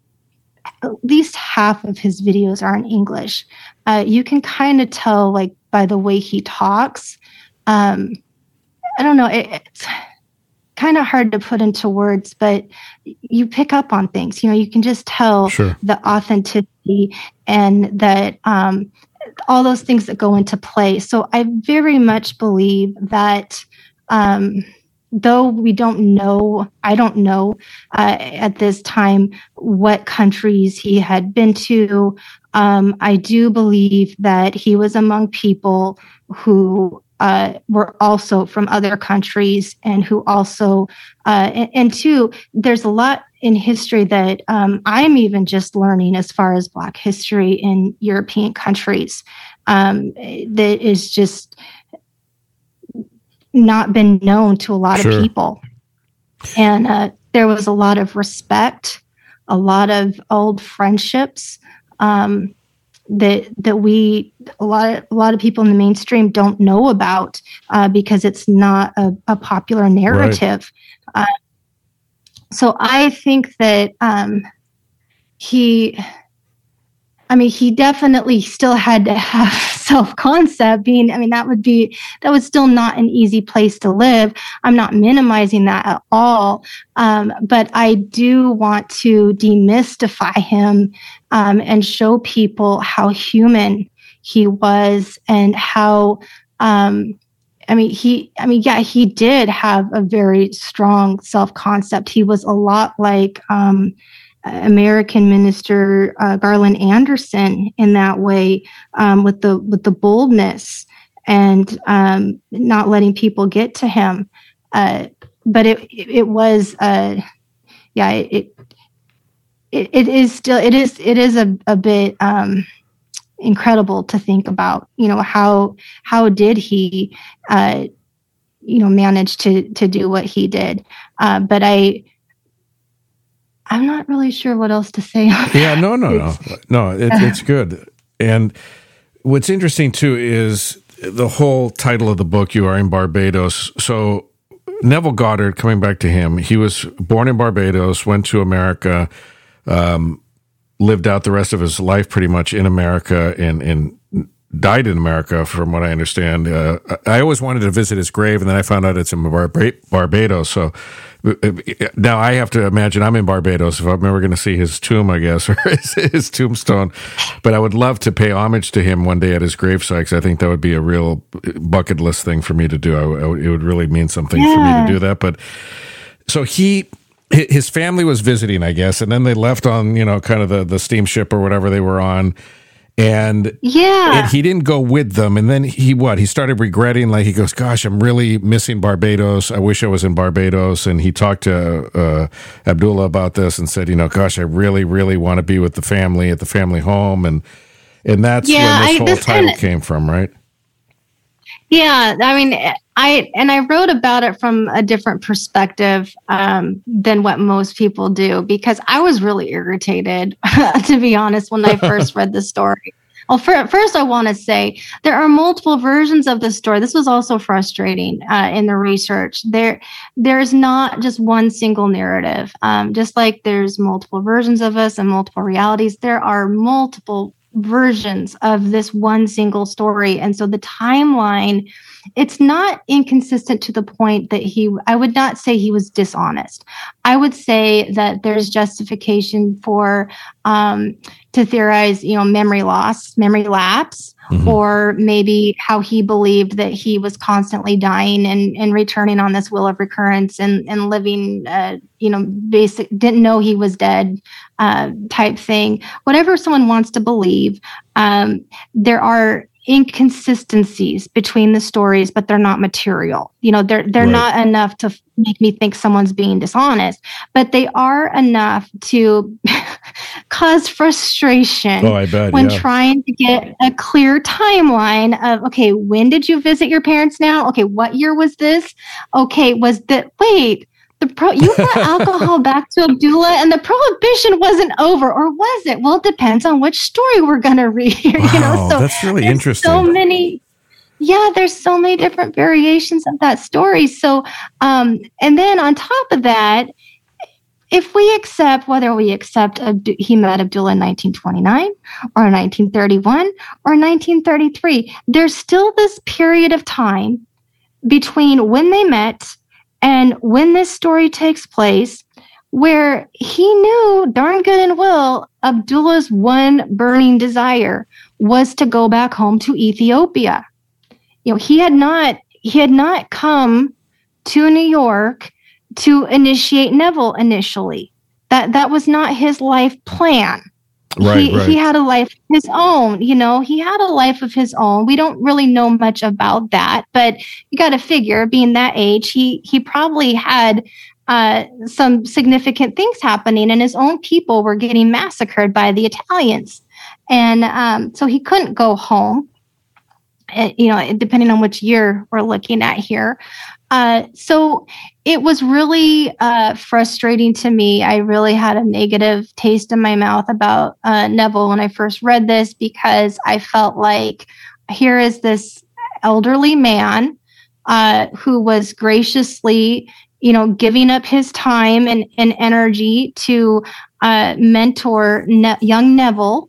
at least half of his videos are in English. Uh, you can kind of tell, like, by the way he talks. Um, I don't know. It, it's kind of hard to put into words, but you pick up on things. You know, you can just tell sure. the authenticity and that um, all those things that go into play. So I very much believe that um, though we don't know, I don't know uh, at this time what countries he had been to. Um, I do believe that he was among people who Uh, were also from other countries and who also, uh, and, and two, there's a lot in history that um, I'm even just learning as far as Black history in European countries um, that is just not been known to a lot sure. of people. And uh, there was a lot of respect, a lot of old friendships, um, that that we a lot of, a lot of people in the mainstream don't know about uh, because it's not a, a popular narrative. Right. Uh, so I think that um, he, I mean, he definitely still had to have self-concept. Being, I mean, that would be that was still not an easy place to live. I'm not minimizing that at all, um, but I do want to demystify him. Um, and show people how human he was and how, um, I mean, he, I mean, yeah, he did have a very strong self-concept. He was a lot like um, American minister uh, Garland Anderson in that way, um, with the with the boldness and um, not letting people get to him. Uh, but it it was, uh, yeah, it. It, it is still, it is, it is a, a bit um, incredible to think about, you know, how, how did he, uh, you know, manage to, to do what he did. Uh, but I, I'm not really sure what else to say on that. Yeah, no, no, no, no, it, it's good. And what's interesting too is the whole title of the book, You Are in Barbados. So Neville Goddard, coming back to him, he was born in Barbados, went to America, Um, lived out the rest of his life pretty much in America and, and died in America, from what I understand. Uh, I always wanted to visit his grave, and then I found out it's in Barba- Barbados. So now I have to imagine I'm in Barbados if I'm ever going to see his tomb, I guess, or his, his tombstone. But I would love to pay homage to him one day at his gravesite, because I think that would be a real bucket list thing for me to do. I, I, it would really mean something yeah. for me to do that. But so he... his family was visiting, I guess, and then they left on, you know, kind of the, the steamship or whatever they were on. And, yeah. and he didn't go with them. And then he, what, he started regretting, like he goes, gosh, I'm really missing Barbados. I wish I was in Barbados. And he talked to uh, Abdullah about this and said, you know, gosh, I really, really want to be with the family at the family home. And, and that's yeah, where this I, whole this title kinda, came from, right? Yeah, I mean, I and I wrote about it from a different perspective um, than what most people do, because I was really irritated, to be honest, when I first read the story. Well, for, first, I want to say there are multiple versions of the story. This was also frustrating uh, in the research. There, there's not just one single narrative. Um, just like there's multiple versions of us and multiple realities, there are multiple versions of this one single story. And so the timeline, it's not inconsistent to the point that he, I would not say he was dishonest. I would say that there's justification for, um, to theorize, you know, memory loss, memory lapse, mm-hmm. or maybe how he believed that he was constantly dying and, and returning on this wheel of recurrence and, and living, uh, you know, basic, didn't know he was dead, uh, type thing. Whatever someone wants to believe, um, there are inconsistencies between the stories, but they're not material. You know, they're they're right. not enough to make me think someone's being dishonest, but they are enough to cause frustration oh, I bet, when yeah. trying to get a clear timeline of, okay, when did you visit your parents now? Okay, what year was this? Okay, was that, wait, the pro, you brought alcohol back to Abdullah and the prohibition wasn't over, or was it? Well, it depends on which story we're going to read here. Wow, you know, so that's really interesting. So many, yeah, there's so many different variations of that story. So, um, and then on top of that, if we accept, whether we accept Abdu- he met Abdullah in nineteen twenty-nine or nineteen thirty-one or nineteen thirty-three, there's still this period of time between when they met and when this story takes place, where he knew darn good and well Abdullah's one burning desire was to go back home to Ethiopia. You know, he had not he had not come to New York to initiate Neville initially. That that was not his life plan. Right, he, right. he had a life of his own, you know, he had a life of his own. We don't really know much about that, but you got to figure, being that age, he, he probably had uh, some significant things happening, and his own people were getting massacred by the Italians. And um, so he couldn't go home, uh, you know, depending on which year we're looking at here. Uh, so it was really uh, frustrating to me. I really had a negative taste in my mouth about uh, Neville when I first read this, because I felt like here is this elderly man uh, who was graciously, you know, giving up his time and, and energy to uh, mentor ne- young Neville.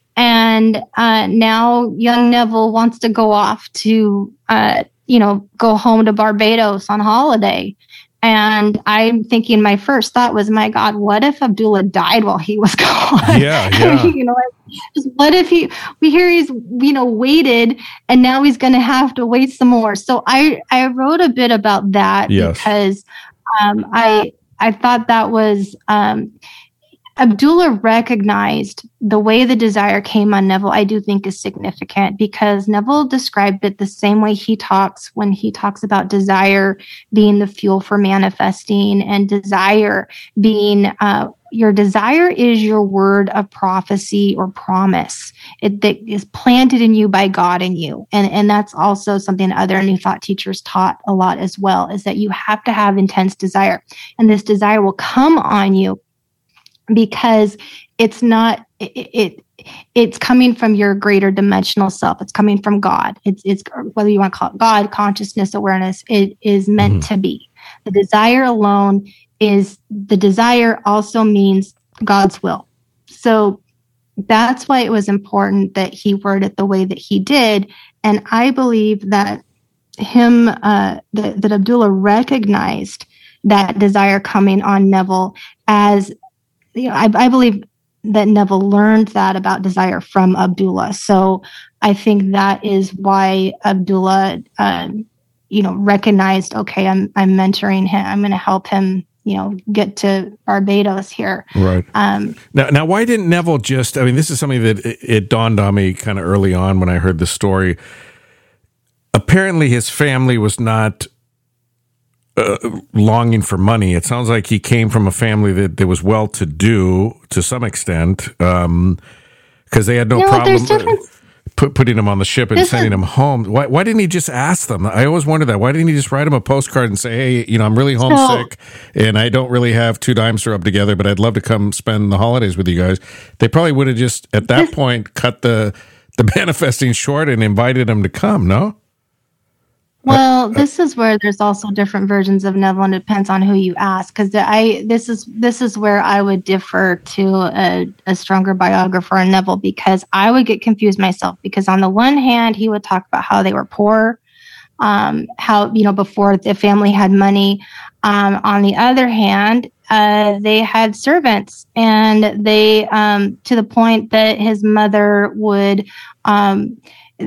And uh, now young Neville wants to go off to, uh, you know, go home to Barbados on holiday. And I'm thinking, my first thought was, my God, what if Abdullah died while he was gone? Yeah, yeah. you know, like, just what if he, we hear he's, you know, waited and now he's going to have to wait some more. So I, I wrote a bit about that yes. because um, I, I thought that was, um, Abdullah recognized the way the desire came on Neville, I do think is significant, because Neville described it the same way he talks when he talks about desire being the fuel for manifesting, and desire being, uh, your desire is your word of prophecy or promise. It that is planted in you by God in you. And, and that's also something other New Thought teachers taught a lot as well, is that you have to have intense desire. And this desire will come on you because it's not, it, it it's coming from your greater dimensional self. It's coming from God. It's, it's whether you want to call it God, consciousness, awareness, it is meant mm-hmm. to be. The desire alone is, the desire also means God's will. So that's why it was important that he worded it the way that he did. And I believe that him, uh, that, that Abdullah recognized that desire coming on Neville as, you know, I, I believe that Neville learned that about desire from Abdullah. So I think that is why Abdullah, uh, you know, recognized, okay, I'm I'm mentoring him. I'm going to help him, you know, get to Barbados here. Right. Um, now, now, why didn't Neville just? I mean, this is something that it, it dawned on me kind of early on when I heard the story. Apparently, his family was not Uh, longing for money. It sounds like he came from a family that, that was well-to-do to some extent, because um, they had no, no problem put, putting him on the ship and there's sending a, him home. Why, why didn't he just ask them? I always wondered that. Why didn't he just write him a postcard and say, hey, you know, I'm really homesick so, and I don't really have two dimes to rub together, but I'd love to come spend the holidays with you guys. They probably would have just, at that point, cut the, the manifesting short and invited him to come, no? Well, this is where there's also different versions of Neville, and it depends on who you ask. Because I, this is this is where I would differ to a, a stronger biographer on Neville, because I would get confused myself. Because on the one hand, he would talk about how they were poor, um, how you know before the family had money. Um, on the other hand, uh, they had servants, and they um, to the point that his mother would um,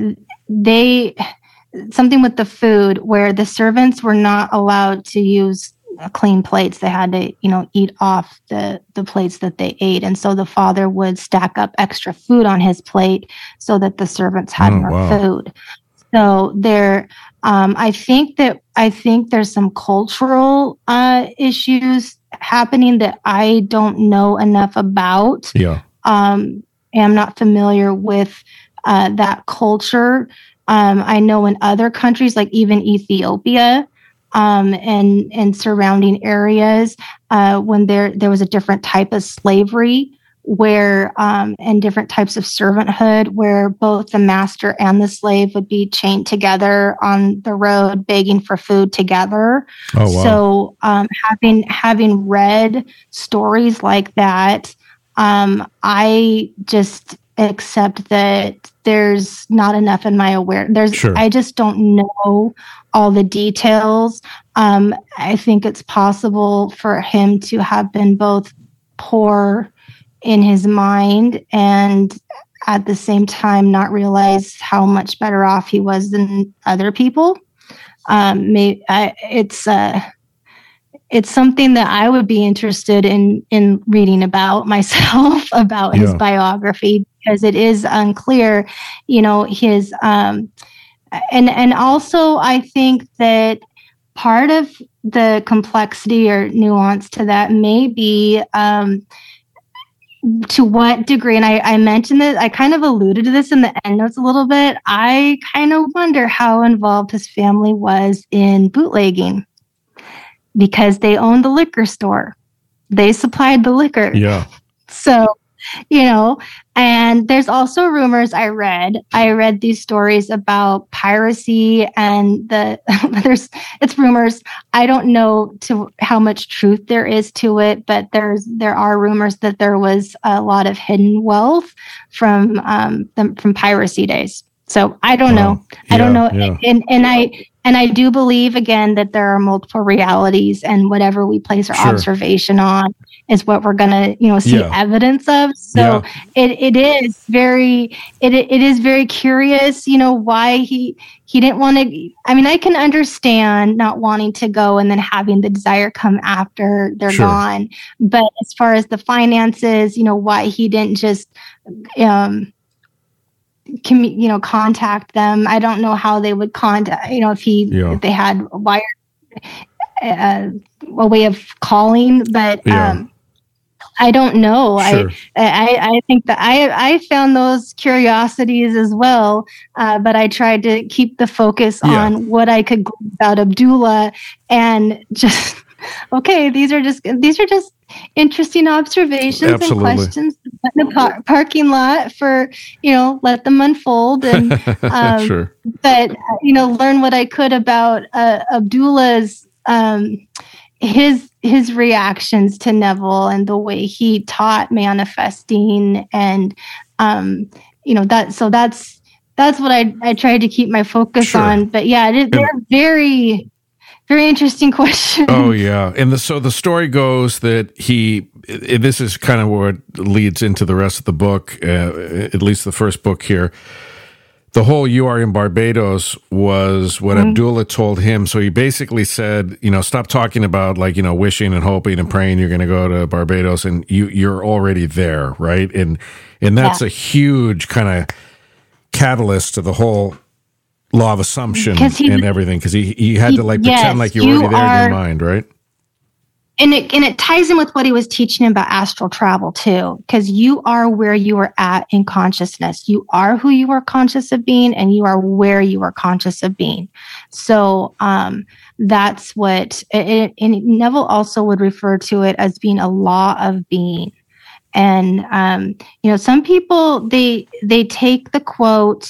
they. something with the food where the servants were not allowed to use clean plates. They had to, you know, eat off the, the plates that they ate. And so the father would stack up extra food on his plate so that the servants had Oh, more wow. food. So there, um, I think that, I think there's some cultural uh, issues happening that I don't know enough about. Yeah. Um, I'm not familiar with uh, that culture. Um, I know in other countries, like even Ethiopia um, and and surrounding areas, uh, when there there was a different type of slavery, where um, and different types of servanthood, where both the master and the slave would be chained together on the road, begging for food together. Oh, wow. So um, having having read stories like that, um, I just accept that there's not enough in my aware. There's, Sure. I just don't know all the details. Um, I think it's possible for him to have been both poor in his mind and at the same time not realize how much better off he was than other people. Um, may, I, it's uh, it's something that I would be interested in in reading about myself about his Yeah. biography, because it is unclear, you know, his um, and and also I think that part of the complexity or nuance to that may be um, to what degree, and I, I mentioned that I kind of alluded to this in the end notes a little bit. I kind of wonder how involved his family was in bootlegging, because they owned the liquor store. They supplied the liquor. Yeah. So, you know, and there's also rumors I read. I read these stories about piracy and the, there's, it's rumors. I don't know to how much truth there is to it, but there's, there are rumors that there was a lot of hidden wealth from, um, the, from piracy days. So I don't Wow. know. I don't Yeah, know. yeah. And, and I, and I do believe again that there are multiple realities, and whatever we place our Sure. observation on is what we're going to, you know, see Yeah. evidence of. So Yeah. it, it is very, it, it is very curious, you know, why he, he didn't want to, I mean, I can understand not wanting to go and then having the desire come after they're Sure. gone. But as far as the finances, you know, why he didn't just, um, commu- you know, contact them. I don't know how they would contact, you know, if he, Yeah. if they had a wire, uh, a way of calling, but, Yeah. um, I don't know. Sure. I, I, I think that I, I found those curiosities as well. Uh, but I tried to keep the focus Yeah. on what I could glean about Abdullah, and just, okay, these are just, these are just interesting observations Absolutely. and questions in the par- parking lot for, you know, let them unfold and, um, Sure. but, you know, learn what I could about uh, Abdullah's, um, his his reactions to Neville and the way he taught manifesting, and um, you know that. So that's that's what I I tried to keep my focus Sure. on. But yeah, it, they're very very interesting questions. Oh yeah, and the, so the story goes that he. i- This is kind of what leads into the rest of the book, uh, at least the first book here. The whole "you are in Barbados" was what Mhm. Abdullah told him. So he basically said, you know, stop talking about like, you know, wishing and hoping and praying you're going to go to Barbados, and you you're already there, right? And and that's Yeah. a huge kind of catalyst to the whole law of assumption 'Cause he- and everything, because he he had to like Yes, pretend like you're you already there in are- your mind, right? And it and it ties in with what he was teaching him about astral travel too, because you are where you are at in consciousness. You are who you are conscious of being, and you are where you are conscious of being. So um, that's what. It, and Neville also would refer to it as being a law of being. And um, you know, some people they they take the quote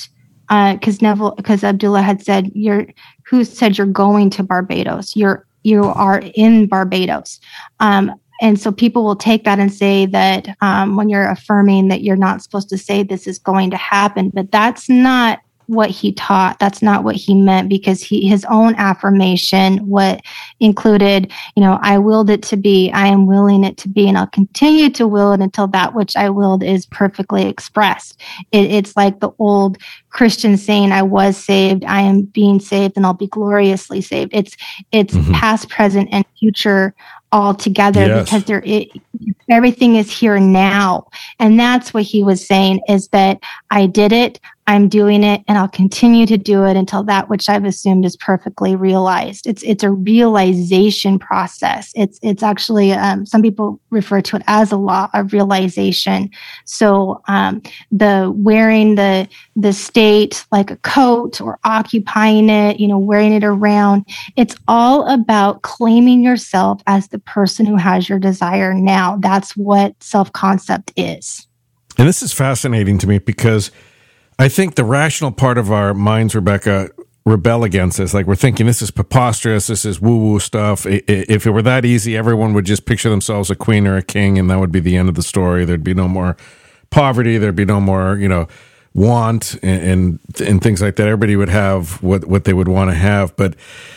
because uh, Neville, because Abdullah had said, "You're who said you're going to Barbados? You're you are in Barbados." Um, And so people will take that and say that um, when you're affirming that you're not supposed to say this is going to happen, but that's not what he taught. That's not what he meant, because he, his own affirmation, what included, you know, I willed it to be, I am willing it to be, and I'll continue to will it until that which I willed is perfectly expressed. It, it's like the old Christian saying, I was saved, I am being saved, and I'll be gloriously saved. It's, it's mm-hmm. past, present, and future all together, yes. because there it, everything is here now. And that's what he was saying, is that I did it, I'm doing it, and I'll continue to do it until that which I've assumed is perfectly realized. It's it's a realization process. It's it's actually um, some people refer to it as a law of realization. So um, the wearing the the state like a coat, or occupying it, you know, wearing it around. It's all about claiming yourself as the person who has your desire now. That's what self-concept is. And this is fascinating to me, because I think the rational part of our minds, Rebecca, rebel against this. Like, we're thinking this is preposterous, this is woo-woo stuff. If it were that easy, everyone would just picture themselves a queen or a king, and that would be the end of the story. There'd be no more poverty. There'd be no more, you know, want and and, and things like that. Everybody would have what, what they would want to have. But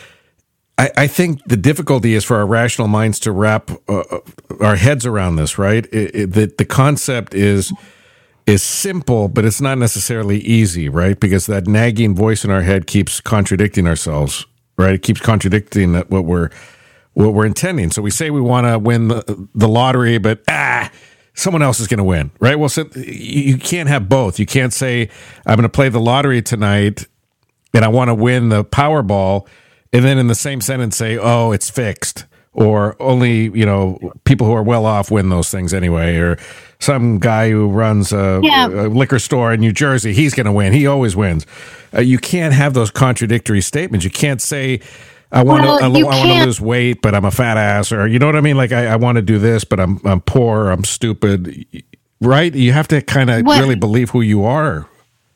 I, I think the difficulty is for our rational minds to wrap uh, our heads around this, right? It, it, the, the concept is... is simple, but it's not necessarily easy, right? Because that nagging voice in our head keeps contradicting ourselves, right? It keeps contradicting what we're what we're intending. So we say we want to win the, the lottery, but ah, someone else is going to win, right? Well, so you can't have both. You can't say, I'm going to play the lottery tonight and I want to win the Powerball, and then in the same sentence say, oh, it's fixed. Or only, you know, people who are well off win those things anyway. Or some guy who runs a, yeah. a liquor store in New Jersey, he's going to win. He always wins. Uh, you can't have those contradictory statements. You can't say, I want to well, I, I want to lose weight, but I'm a fat ass. Or, you know what I mean? Like, I, I want to do this, but I'm I'm poor, I'm stupid. Right? You have to kind of really believe who you are.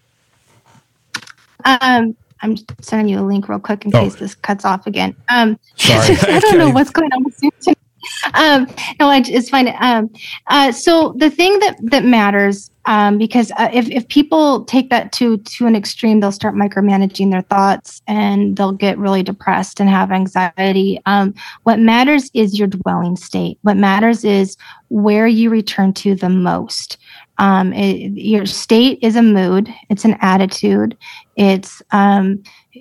Um. I'm sending you a link real quick in oh. case this cuts off again. Um, Sorry. I don't know what's going on with YouTube. Um, no, I, it's fine. Um, uh, so the thing that, that matters, um, because uh, if, if people take that to, to an extreme, they'll start micromanaging their thoughts and they'll get really depressed and have anxiety. Um, what matters is your dwelling state. What matters is where you return to the most. Um, it, your state is a mood. It's an attitude. It's um,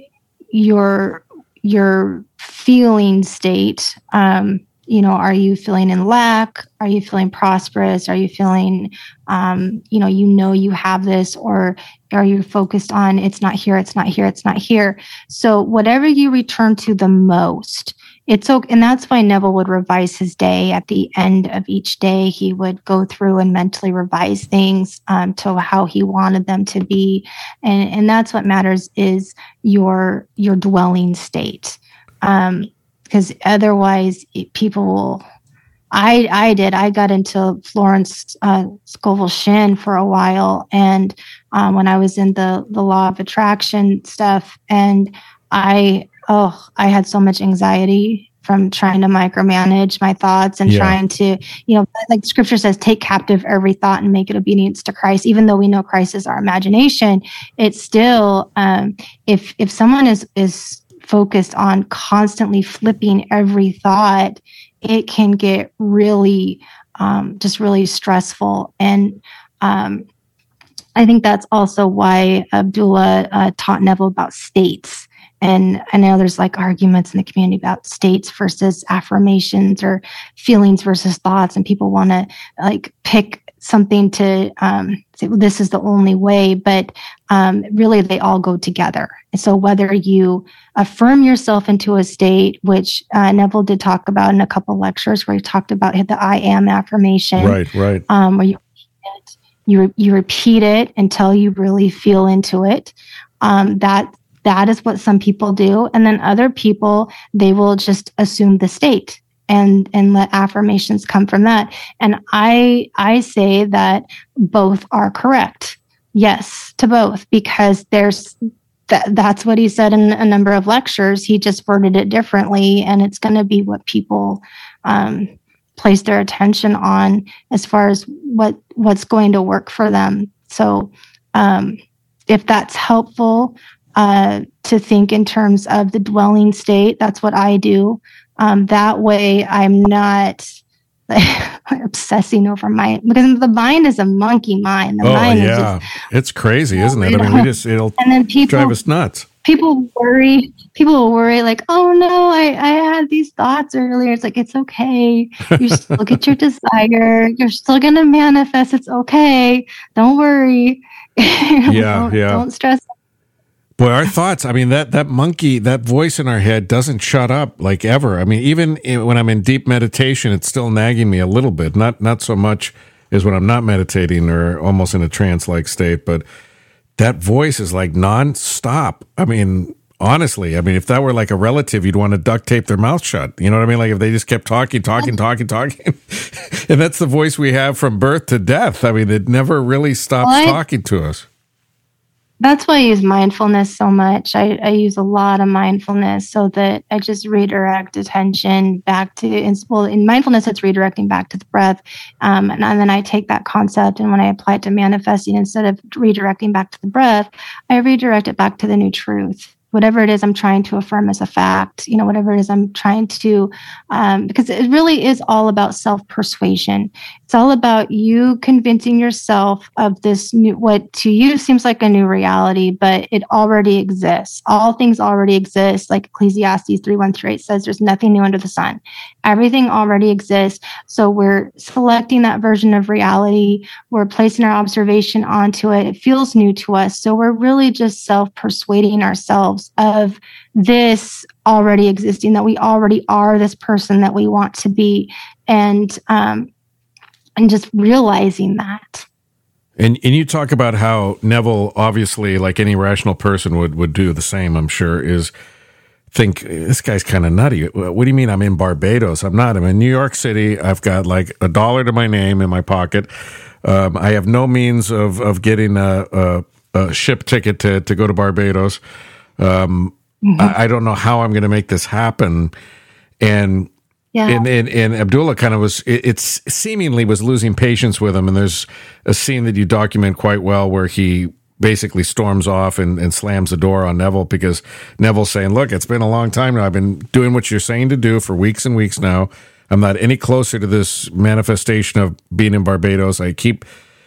your your feeling state. Um, you know, are you feeling in lack? Are you feeling prosperous? Are you feeling, um, you know, you know you have this, or are you focused on it's not here, it's not here, it's not here? So whatever you return to the most. It's okay. And that's why Neville would revise his day. At the end of each day, he would go through and mentally revise things um, to how he wanted them to be. And, and that's what matters, is your, your dwelling state. Um, because otherwise people will, I, I did, I got into Florence uh, Scovel Shinn for a while. And um, when I was in the, the law of attraction stuff, and I, oh, I had so much anxiety from trying to micromanage my thoughts and yeah. trying to, you know, like scripture says, take captive every thought and make it obedience to Christ. Even though we know Christ is our imagination, it's still, um, if, if someone is, is focused on constantly flipping every thought, it can get really, um, just really stressful. And, um, I think that's also why Abdullah uh, taught Neville about states. And I know there's like arguments in the community about states versus affirmations, or feelings versus thoughts. And people want to like pick something to um, say, well, this is the only way. But um, really, they all go together. And so whether you affirm yourself into a state, which uh, Neville did talk about in a couple lectures, where he talked about the I am affirmation. Right, right. Um, where you you, you repeat it until you really feel into it. Um, that That is what some people do. And then other people, they will just assume the state and, and let affirmations come from that. And I, I say that both are correct. Yes, to both, because there's that, that's what he said in a number of lectures. He just worded it differently, and it's going to be what people um, place their attention on as far as what what's going to work for them. So um, if that's helpful uh, to think in terms of the dwelling state, that's what I do. Um, that way I'm not obsessing over mind, because the mind is a monkey mind. The oh mind yeah, is just, it's crazy, isn't it? I mean, we just it'll and then people, drive us nuts. People worry. People will worry like, oh no, I, I had these thoughts earlier. It's like, it's okay. You still get your desire. You're still gonna manifest. It's okay. Don't worry. Yeah, don't, yeah. Don't stress. Boy, our thoughts, I mean, that, that monkey, that voice in our head doesn't shut up like ever. I mean, even in, when I'm in deep meditation, it's still nagging me a little bit. Not not so much as when I'm not meditating or almost in a trance-like state, but that voice is like nonstop. I mean, honestly, I mean, if that were like a relative, you'd want to duct tape their mouth shut. You know what I mean? Like if they just kept talking, talking, talking, talking. And that's the voice we have from birth to death. I mean, it never really stops well, I- talking to us. That's why I use mindfulness so much. I, I use a lot of mindfulness so that I just redirect attention back to, well, in mindfulness, it's redirecting back to the breath. Um, and, and then I take that concept, and when I apply it to manifesting, instead of redirecting back to the breath, I redirect it back to the new truth. Whatever it is I'm trying to affirm as a fact, you know, whatever it is I'm trying to, um, because it really is all about self-persuasion. It's all about you convincing yourself of this new, what to you seems like a new reality, but it already exists. All things already exist. Like Ecclesiastes three one through eight says, there's nothing new under the sun. Everything already exists. So we're selecting that version of reality. We're placing our observation onto it. It feels new to us. So we're really just self-persuading ourselves of this already existing, that we already are this person that we want to be. And, um, and just realizing that. And and you talk about how Neville, obviously, like any rational person would, would do the same, I'm sure, is think, this guy's kind of nutty. What do you mean I'm in Barbados? I'm not. I'm in New York City. I've got like a dollar to my name in my pocket. Um, I have no means of, of getting a, a, a ship ticket to, to go to Barbados. Um, mm-hmm. I, I don't know how I'm going to make this happen. And Yeah. And, and and Abdullah kind of was, it, it's seemingly was losing patience with him. And there's a scene that you document quite well where he basically storms off and, and slams the door on Neville, because Neville's saying, look, it's been a long time now. I've been doing what you're saying to do for weeks and weeks now. I'm not any closer to this manifestation of being in Barbados. I keep,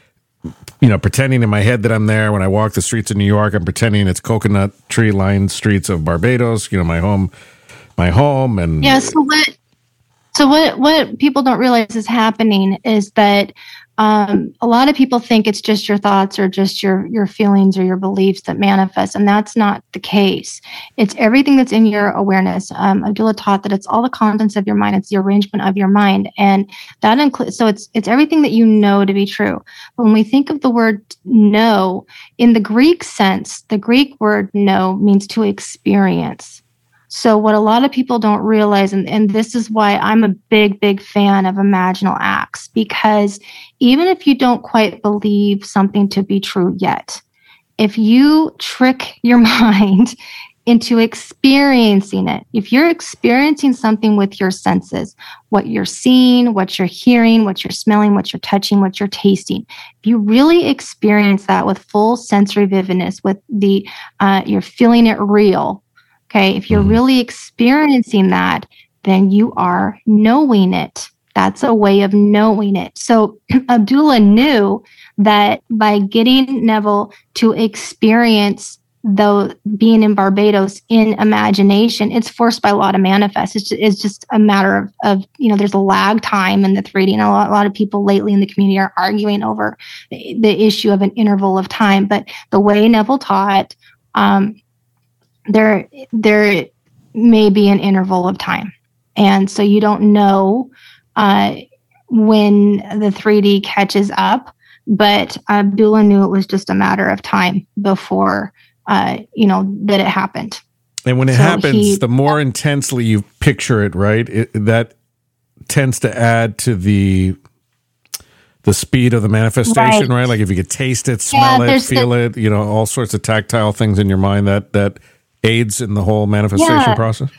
you know, pretending in my head that I'm there. When I walk the streets of New York, I'm pretending it's coconut tree lined streets of Barbados, you know, my home, my home. And yeah. So what, So what, what people don't realize is happening is that um, a lot of people think it's just your thoughts or just your, your feelings or your beliefs that manifest, and that's not the case. It's everything that's in your awareness. Um, Abdullah taught that it's all the contents of your mind. It's the arrangement of your mind, and that includes. So it's it's everything that you know to be true. But when we think of the word know in the Greek sense, the Greek word know means to experience. So what a lot of people don't realize, and, and this is why I'm a big, big fan of imaginal acts, because even if you don't quite believe something to be true yet, if you trick your mind into experiencing it, if you're experiencing something with your senses, what you're seeing, what you're hearing, what you're smelling, what you're touching, what you're tasting, if you really experience that with full sensory vividness, with the, uh, you're feeling it real. Okay, if you're really experiencing that, then you are knowing it. That's a way of knowing it. So Abdullah knew that by getting Neville to experience though being in Barbados in imagination, it's forced by law to manifest. It's just, it's just a matter of, of, you know, there's a lag time in the three D. And a lot, a lot of people lately in the community are arguing over the, the issue of an interval of time. But the way Neville taught, um, there there may be an interval of time. And so you don't know uh, when the three D catches up, but Abdullah knew it was just a matter of time before, uh, you know, that it happened. And when it so happens, he, the more intensely you picture it, right, it, that tends to add to the the speed of the manifestation, right? Right. Like if you could taste it, smell Yeah, it, there's feel the- it, you know, all sorts of tactile things in your mind that that aids in the whole manifestation Yeah. process.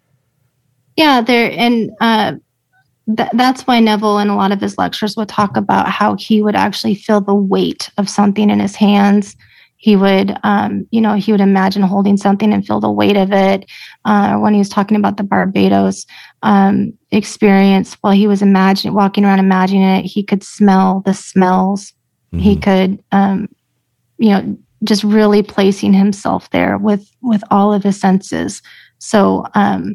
Yeah, there and uh, th- that's why Neville in a lot of his lectures would talk about how he would actually feel the weight of something in his hands. He would, um, you know, he would imagine holding something and feel the weight of it. Uh, when he was talking about the Barbados um, experience, while he was imagining, walking around imagining it, he could smell the smells. Mm-hmm. He could, um, you know, just really placing himself there with with all of his senses. So um,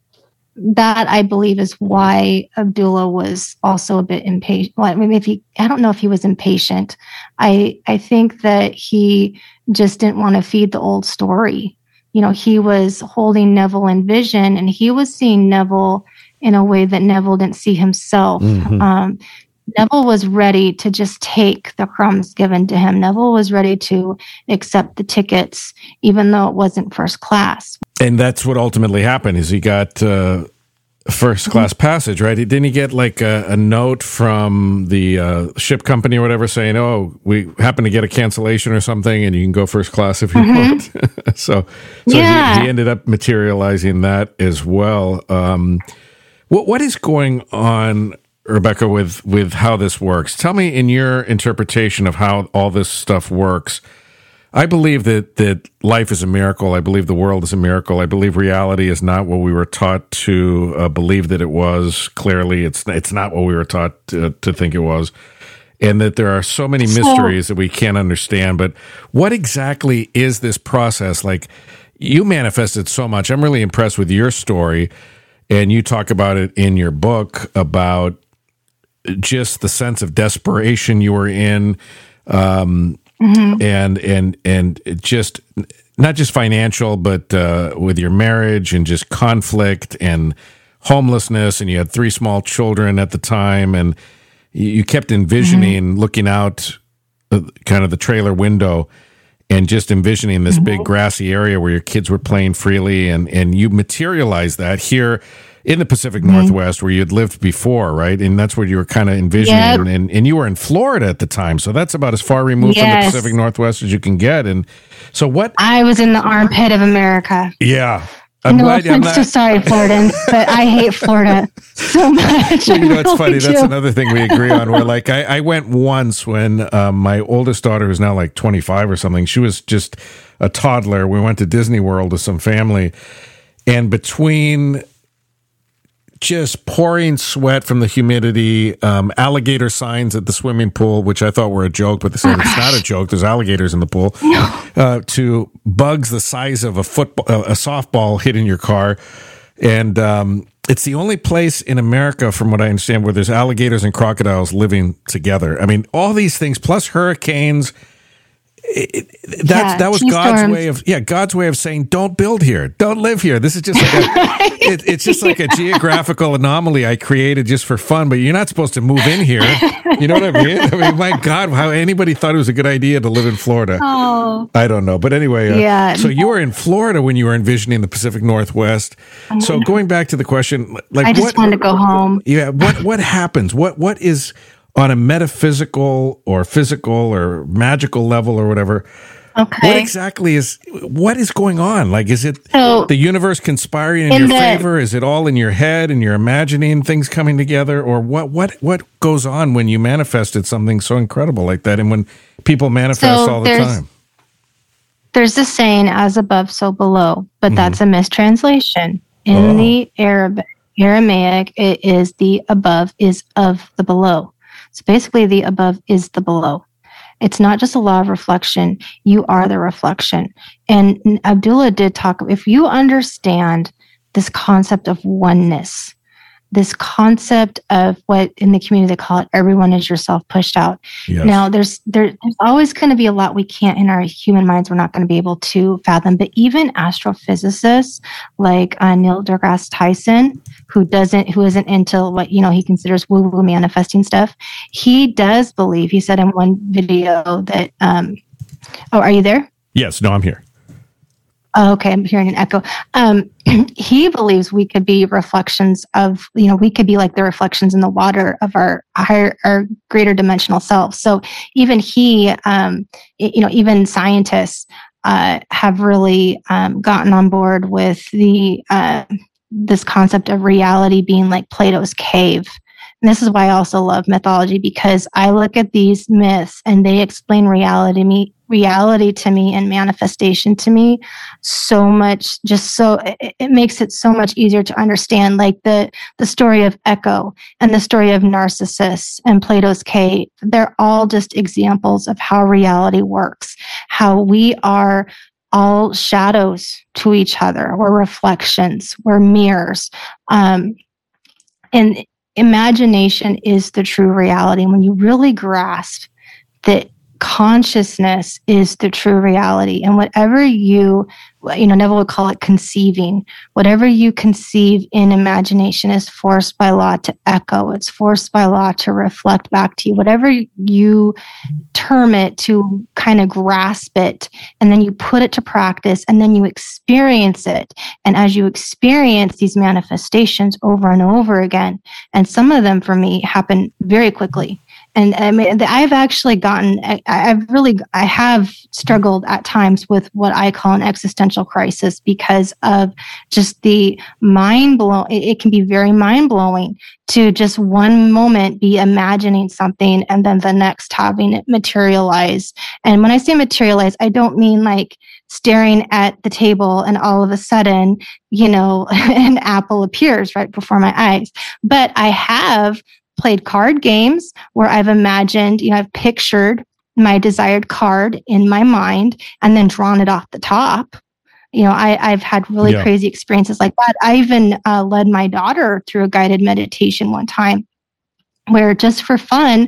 that I believe is why Abdullah was also a bit impatient. Well, I mean, if he, I don't know if he was impatient. I I think that he just didn't want to feed the old story. You know, he was holding Neville in vision, and he was seeing Neville in a way that Neville didn't see himself. Mm-hmm. Um, Neville was ready to just take the crumbs given to him. Neville was ready to accept the tickets, even though it wasn't first class. And that's what ultimately happened is he got uh, first class mm-hmm. passage, right? Didn't he get like a, a note from the uh, ship company or whatever saying, oh, we happen to get a cancellation or something and you can go first class if you mm-hmm. want. so so yeah. he, he ended up materializing that as well. Um, what what is going on, Rebecca, with, with how this works? Tell me in your interpretation of how all this stuff works. I believe that, that life is a miracle. I believe the world is a miracle. I believe reality is not what we were taught to uh, believe that it was. Clearly, it's it's not what we were taught to, to think it was. And that there are so many mysteries so, that we can't understand. But what exactly is this process? Like, you manifested so much. I'm really impressed with your story. And you talk about it in your book about just the sense of desperation you were in. Um Mm-hmm. And and and just not just financial, but uh, with your marriage and just conflict and homelessness, and you had three small children at the time, and you kept envisioning, mm-hmm. looking out, uh, kind of the trailer window, and just envisioning this mm-hmm. big grassy area where your kids were playing freely, and and you materialized that here in the Pacific mm-hmm. Northwest where you had lived before, right? And that's where you were kind of envisioning. Yep. And, and you were in Florida at the time. So that's about as far removed yes. from the Pacific Northwest as you can get. And so what? I was in the armpit of America. Yeah. I'm no glad, offense I'm not... to sorry, Floridians, but I hate Florida so much. You know, it's really funny. Do. That's another thing we agree on. Where like I, I went once when um, my oldest daughter, who's now like twenty-five or something, she was just a toddler. We went to Disney World with some family. And between just pouring sweat from the humidity, um, alligator signs at the swimming pool, which I thought were a joke, but they said it's not a joke. There's alligators in the pool. No. Uh, to bugs the size of a football, uh, a softball hitting your car, and um, it's the only place in America, from what I understand, where there's alligators and crocodiles living together. I mean, all these things plus hurricanes. It, it, that yeah, that was God's storms. way of yeah God's way of saying don't build here, don't live here. This is just like a, it, it's just like a geographical anomaly I created just for fun. But you're not supposed to move in here. You know what I mean? I mean, my God, how anybody thought it was a good idea to live in Florida? Oh, I don't know. But anyway, uh, yeah. So you were in Florida when you were envisioning the Pacific Northwest. Mm-hmm. So going back to the question, like I just what, wanted to go home. Yeah. What what happens? What what is on a metaphysical or physical or magical level or whatever, okay. what exactly is, what is going on? Like, is it so, the universe conspiring in, in your the, favor? Is it all in your head and you're imagining things coming together? Or what, what, what goes on when you manifested something so incredible like that? And when people manifest so all the time? There's a saying, as above, so below, but mm-hmm. that's a mistranslation. In oh. the Arabic, Aramaic, it is the above is of the below. So basically, the above is the below. It's not just a law of reflection. You are the reflection. And Abdullah did talk, if you understand this concept of oneness, this concept of what in the community they call it, everyone is yourself pushed out. Yes. Now, there's there, there's always going to be a lot we can't, in our human minds, we're not going to be able to fathom. But even astrophysicists like uh, Neil deGrasse Tyson, who doesn't, who isn't into what, you know, he considers woo-woo manifesting stuff, he does believe, he said in one video that, um, oh, are you there? Yes, no, I'm here. Oh, okay, I'm hearing an echo. Um, he believes we could be reflections of, you know, we could be like the reflections in the water of our higher, our greater dimensional self. So even he, um, you know, even scientists uh, have really um, gotten on board with the uh, this concept of reality being like Plato's cave. And this is why I also love mythology, because I look at these myths and they explain reality to me, reality to me and manifestation to me so much, just so it, it makes it so much easier to understand. Like the, the story of Echo and the story of Narcissus and Plato's cave, they're all just examples of how reality works, how we are all shadows to each other. We're reflections, we're mirrors. Um, and imagination is the true reality. And when you really grasp that consciousness is the true reality, and whatever you, you know, Neville would call it conceiving, whatever you conceive in imagination is forced by law to echo. It's forced by law to reflect back to you. Whatever you term it, to kind of grasp it, and then you put it to practice, and then you experience it. And as you experience these manifestations over and over again, and some of them for me happen very quickly. And I mean, I've actually gotten, I, I've really, I have struggled at times with what I call an existential crisis because of just the mind blow. It, it can be very mind blowing to just one moment be imagining something and then the next having it materialize. And when I say materialize, I don't mean like staring at the table and all of a sudden, you know, an apple appears right before my eyes. But I have played card games where I've imagined, you know, I've pictured my desired card in my mind and then drawn it off the top. You know, I, I've had really yeah. crazy experiences like that. I even uh, led my daughter through a guided meditation one time where just for fun,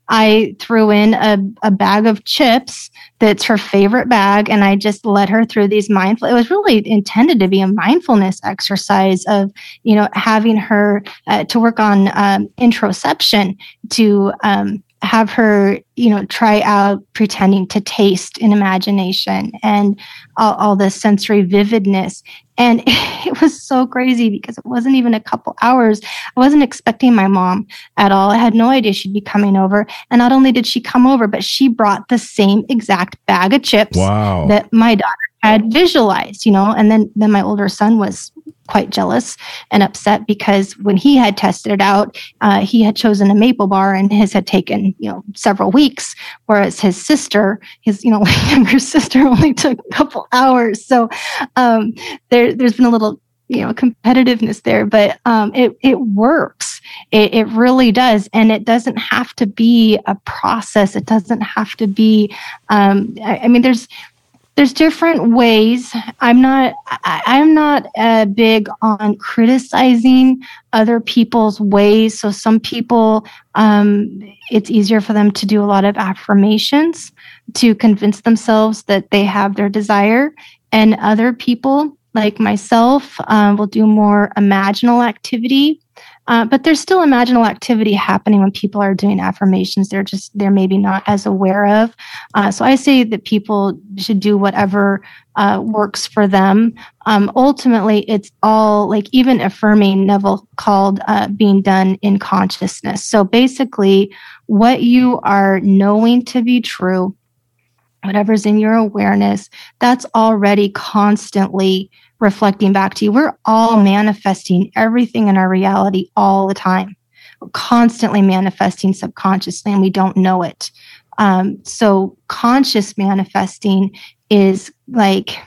I threw in a, a bag of chips that's her favorite bag, and I just led her through these mindful. It was really intended to be a mindfulness exercise of, you know, having her uh, to work on um, introception, to um, have her, you know, try out pretending to taste in imagination and all, all this sensory vividness. And it was so crazy because it wasn't even a couple hours. I wasn't expecting my mom at all. I had no idea she'd be coming over. And not only did she come over, but she brought the same exact bag of chips wow. that my daughter had visualized, you know. And then, then my older son was quite jealous and upset because when he had tested it out, uh, he had chosen a maple bar and his had taken, you know, several weeks, whereas his sister, his, you know, younger sister only took a couple hours. So um, there, there's been a little, you know, competitiveness there, but um, it, it works. It, it really does. And it doesn't have to be a process. It doesn't have to be, um, I, I mean, there's, There's different ways. I'm not, I, I'm not uh, big on criticizing other people's ways. So some people, um, it's easier for them to do a lot of affirmations to convince themselves that they have their desire. And other people, like myself, um, will do more imaginal activity. Uh, but there's still imaginal activity happening when people are doing affirmations. They're just, they're maybe not as aware of. Uh, so I say that people should do whatever uh, works for them. Um, ultimately, it's all like even affirming, Neville called uh, being done in consciousness. So basically, what you are knowing to be true, whatever's in your awareness, that's already constantly reflecting back to you. We're all manifesting everything in our reality all the time. We're constantly manifesting subconsciously and we don't know it. Um, so conscious manifesting is like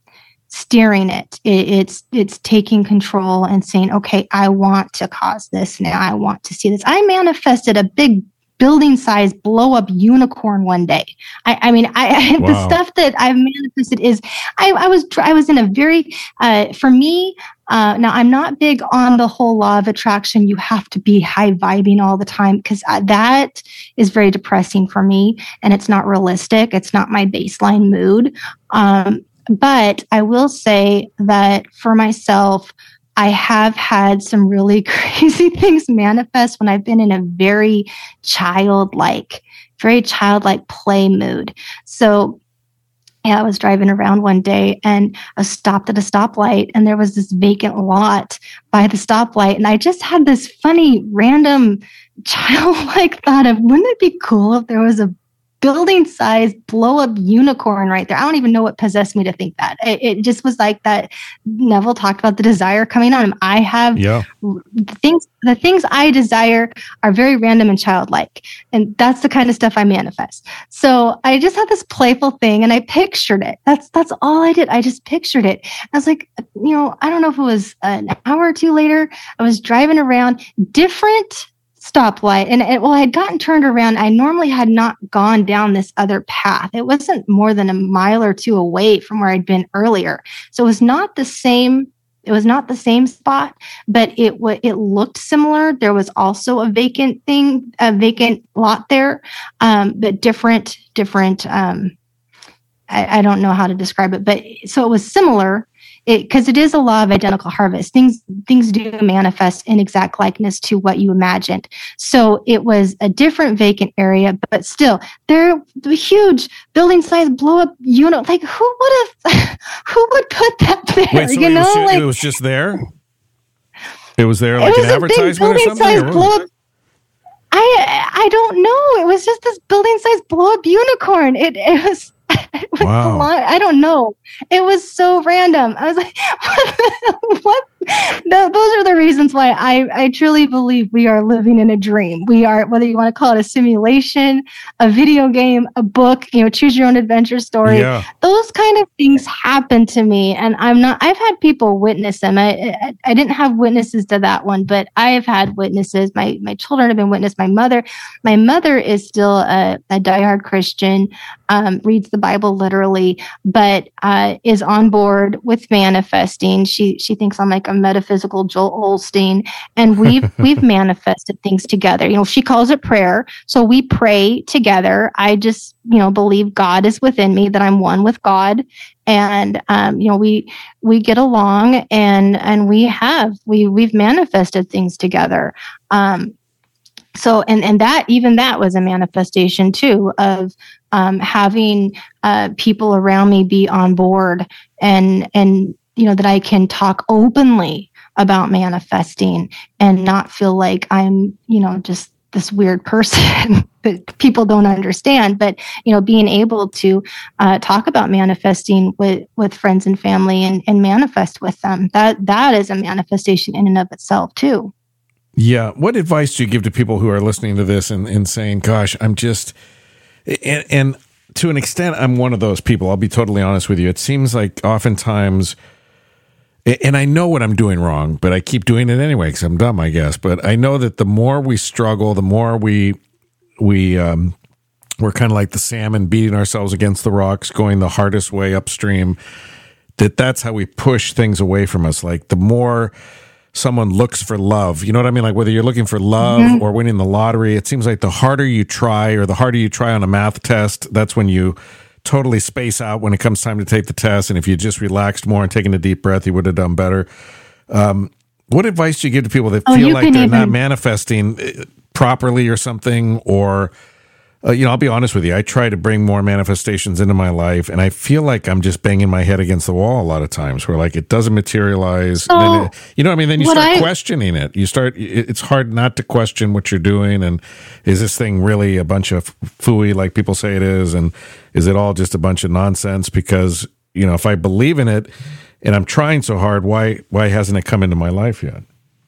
steering it. it. It's it's taking control and saying, okay, I want to cause this now. I want to see this. I manifested a big building size blow up unicorn one day. I, I mean, I, wow. the stuff that I've manifested is, I, I was, I was in a very, uh, for me, uh, now I'm not big on the whole law of attraction. You have to be high vibing all the time because that is very depressing for me and it's not realistic. It's not my baseline mood. Um, but I will say that for myself, I have had some really crazy things manifest when I've been in a very childlike, very childlike play mood. So Yeah, I was driving around one day and I stopped at a stoplight and there was this vacant lot by the stoplight. And I just had this funny, random, childlike thought of, wouldn't it be cool if there was a building-sized blow-up unicorn right there? I don't even know what possessed me to think that. It, it just was like that. Neville talked about the desire coming on him. I have Yeah. the things. The things I desire are very random and childlike, and that's the kind of stuff I manifest. So I just had this playful thing, and I pictured it. That's that's all I did. I just pictured it. I was like, you know, I don't know if it was an hour or two later. I was driving around different stoplight, and it, well, I had gotten turned around. I normally had not gone down this other path. It wasn't more than a mile or two away from where I'd been earlier, so it was not the same. It was not the same spot, but it w- it looked similar. There was also a vacant thing, a vacant lot there, um, but different, different. Um, I, I don't know how to describe it, but so it was similar. Because it, it is a law of identical harvest. Things things do manifest in exact likeness to what you imagined. So it was a different vacant area, but still, they're the huge building-sized blow-up unit. Like, who would have? Who would put that there? Wait, so you it, know, was, like it was just there. It was there like it was an a big advertisement or something. building-sized Or blow-up. I I don't know. It was just this building-sized blow-up unicorn. It it was. It was Wow. long, I don't know. It was so random. I was like, what? The, those are the reasons why I, I truly believe we are living in a dream. We are, whether you want to call it a simulation, a video game, a book, you know, choose your own adventure story. Yeah. Those kind of things happen to me. And I'm not, I've had people witness them. I, I, I didn't have witnesses to that one, but I have had witnesses. My, my children have been witness. My mother, my mother is still a, a diehard Christian, um, reads the Bible literally, but, uh, is on board with manifesting. She, she thinks I'm like a metaphysical Joel Osteen, and we've we've manifested things together. You know, she calls it prayer, so we pray together. I just, you know, believe God is within me, that I'm one with God, and um, you know, we we get along, and and we have we we've manifested things together. Um, so, and and that even that was a manifestation too of um, having uh, people around me be on board, and and. you know, that I can talk openly about manifesting and not feel like I'm, you know, just this weird person that people don't understand. But, you know, being able to uh, talk about manifesting with, with friends and family and, and manifest with them, that that is a manifestation in and of itself too. Yeah. What advice do you give to people who are listening to this and, and saying, gosh, I'm just, and, and to an extent, I'm one of those people. I'll be totally honest with you. It seems like oftentimes, and I know what I'm doing wrong, but I keep doing it anyway because I'm dumb, I guess. But I know that the more we struggle, the more we we um, we're kind of like the salmon beating ourselves against the rocks, going the hardest way upstream. That that's how we push things away from us. Like the more someone looks for love, you know what I mean? Like whether you're looking for love mm-hmm. or winning the lottery, it seems like the harder you try, or the harder you try on a math test, that's when you totally space out when it comes time to take the test. And if you just relaxed more and taken a deep breath, you would have done better. Um, what advice do you give to people that oh, feel like they're even... not manifesting properly or something? Or, uh, you know, I'll be honest with you. I try to bring more manifestations into my life, and I feel like I'm just banging my head against the wall a lot of times where like it doesn't materialize. So, then it, you know what I mean? Then you start I... questioning it. You start, it's hard not to question what you're doing. And is this thing really a bunch of phooey like people say it is? And is it all just a bunch of nonsense? Because, you know, if I believe in it and I'm trying so hard, why why hasn't it come into my life yet?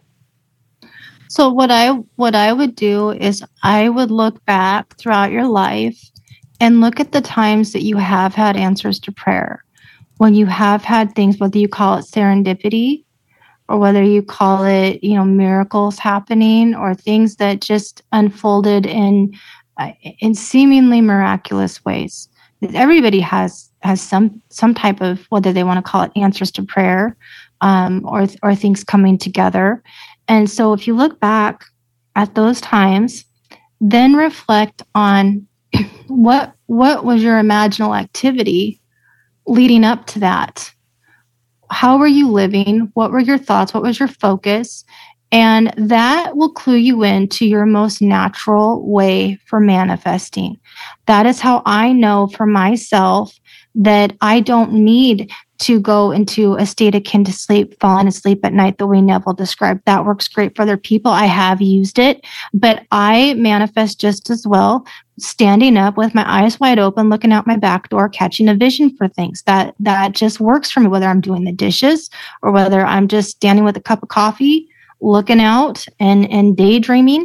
So what I what I would do is I would look back throughout your life and look at the times that you have had answers to prayer. When you have had things, whether you call it serendipity or whether you call it, you know, miracles happening or things that just unfolded in in seemingly miraculous ways. Everybody has has some some type of, whether they want to call it answers to prayer, um, or or things coming together. And so if you look back at those times, then reflect on what what was your imaginal activity leading up to that. How were you living? What were your thoughts? What was your focus? And that will clue you into your most natural way for manifesting. That is how I know for myself that I don't need to go into a state akin to sleep, falling asleep at night, the way Neville described. That works great for other people. I have used it, but I manifest just as well standing up with my eyes wide open, looking out my back door, catching a vision for things. That that just works for me, whether I'm doing the dishes or whether I'm just standing with a cup of coffee, looking out and, and daydreaming.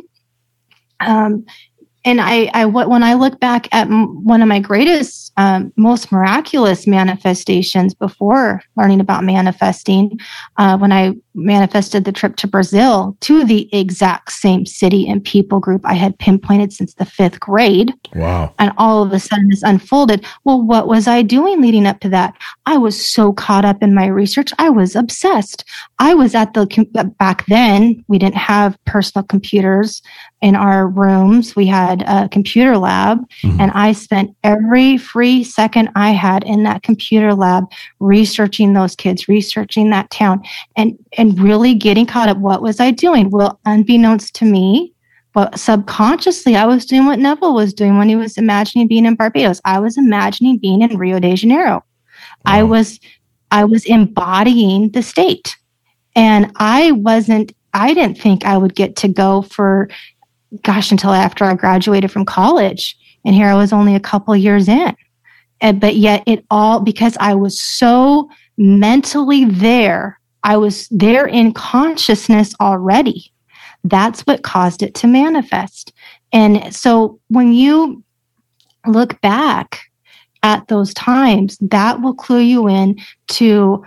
Um, And I, I, when I look back at one of my greatest, um, most miraculous manifestations before learning about manifesting, uh, when I manifested the trip to Brazil to the exact same city and people group I had pinpointed since the fifth grade. Wow. And all of a sudden this unfolded. Well, what was I doing leading up to that? I was so caught up in my research. I was obsessed. I was at the, back then, we didn't have personal computers in our rooms. We had a computer lab, mm-hmm. and I spent every free second I had in that computer lab researching those kids, researching that town, and, and really getting caught up. What was I doing? Well, unbeknownst to me, but subconsciously, I was doing what Neville was doing when he was imagining being in Barbados. I was imagining being in Rio de Janeiro. Wow. I was, I was embodying the state, and I wasn't. I didn't think I would get to go for, gosh, until after I graduated from college. And here I was only a couple years in. And, but yet it all, because I was so mentally there, I was there in consciousness already. That's what caused it to manifest. And so when you look back at those times, that will clue you in to,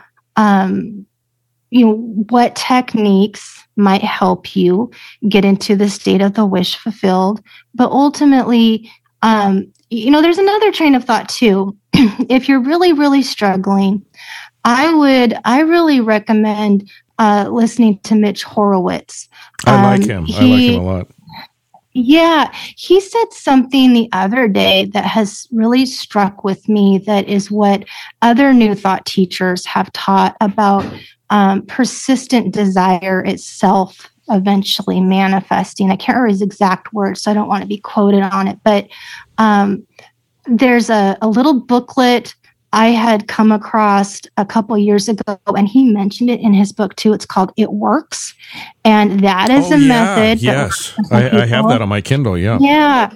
um, you know, what techniques might help you get into the state of the wish fulfilled. But ultimately, um, you know, there's another train of thought too. If you're really, really struggling, I would, I really recommend uh, listening to Mitch Horowitz. I like um, him. He, I like him a lot. Yeah. He said something the other day that has really struck with me, that is what other New Thought teachers have taught about um, persistent desire itself eventually manifesting. I can't remember his exact words, so I don't want to be quoted on it, but um, there's a, a little booklet I had come across a couple years ago, and he mentioned it in his book too. It's called It Works. And that is oh, a yeah, method. Yes. I, I have that on my Kindle. Yeah. Yeah.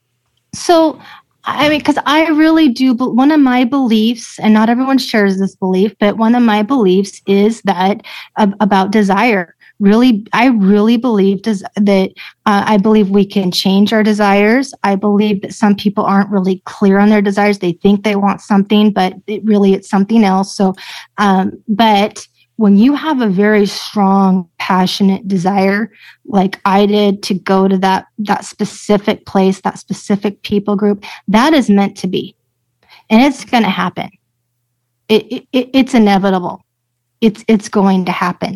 So, I mean, because I really do, but one of my beliefs, and not everyone shares this belief, but one of my beliefs is that uh, about desire. Really, I really believe des- that uh, I believe we can change our desires. I believe that some people aren't really clear on their desires. They think they want something, but it really it's something else. So, um, but when you have a very strong, passionate desire, like I did, to go to that that specific place, that specific people group, that is meant to be, and it's going to happen. It, it it's inevitable. It's it's going to happen.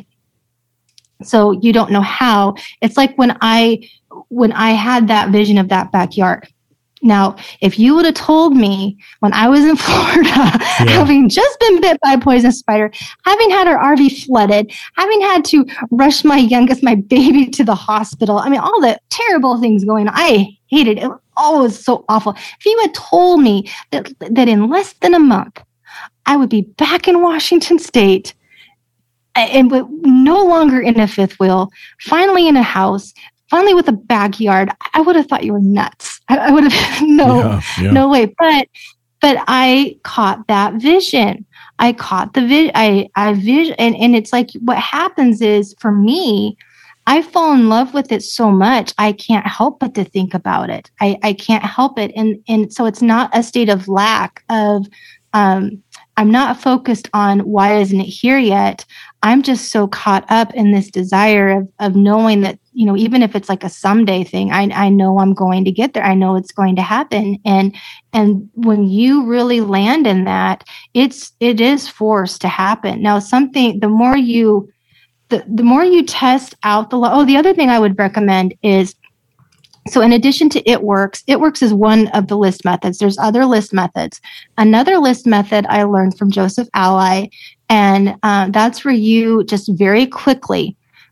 So you don't know how. It's like when I when I had that vision of that backyard. Now, if you would have told me when I was in Florida, yeah. having just been bit by a poisonous spider, having had our R V flooded, having had to rush my youngest, my baby, to the hospital, I mean, all the terrible things going on, I hated it. It was always so awful. If you had told me that that in less than a month, I would be back in Washington State, and no longer in a fifth wheel, finally in a house, finally with a backyard, I would have thought you were nuts. I, I would have, no, yeah, yeah. no way. But, but I caught that vision. I caught the vision. I, I vision. And, and it's like, what happens is, for me, I fall in love with it so much, I can't help but to think about it. I, I can't help it. And, and so it's not a state of lack of, um, I'm not focused on why isn't it here yet. I'm just so caught up in this desire of, of knowing that, you know, even if it's like a someday thing, I, I know I'm going to get there. I know it's going to happen. And, and when you really land in that, it's, it is forced to happen. Now, something, the more you, the, the more you test out the, oh, the other thing I would recommend is, so in addition to It Works, It Works is one of the list methods. There's other list methods. Another list method I learned from Joseph Ally, and uh, that's where you just very quickly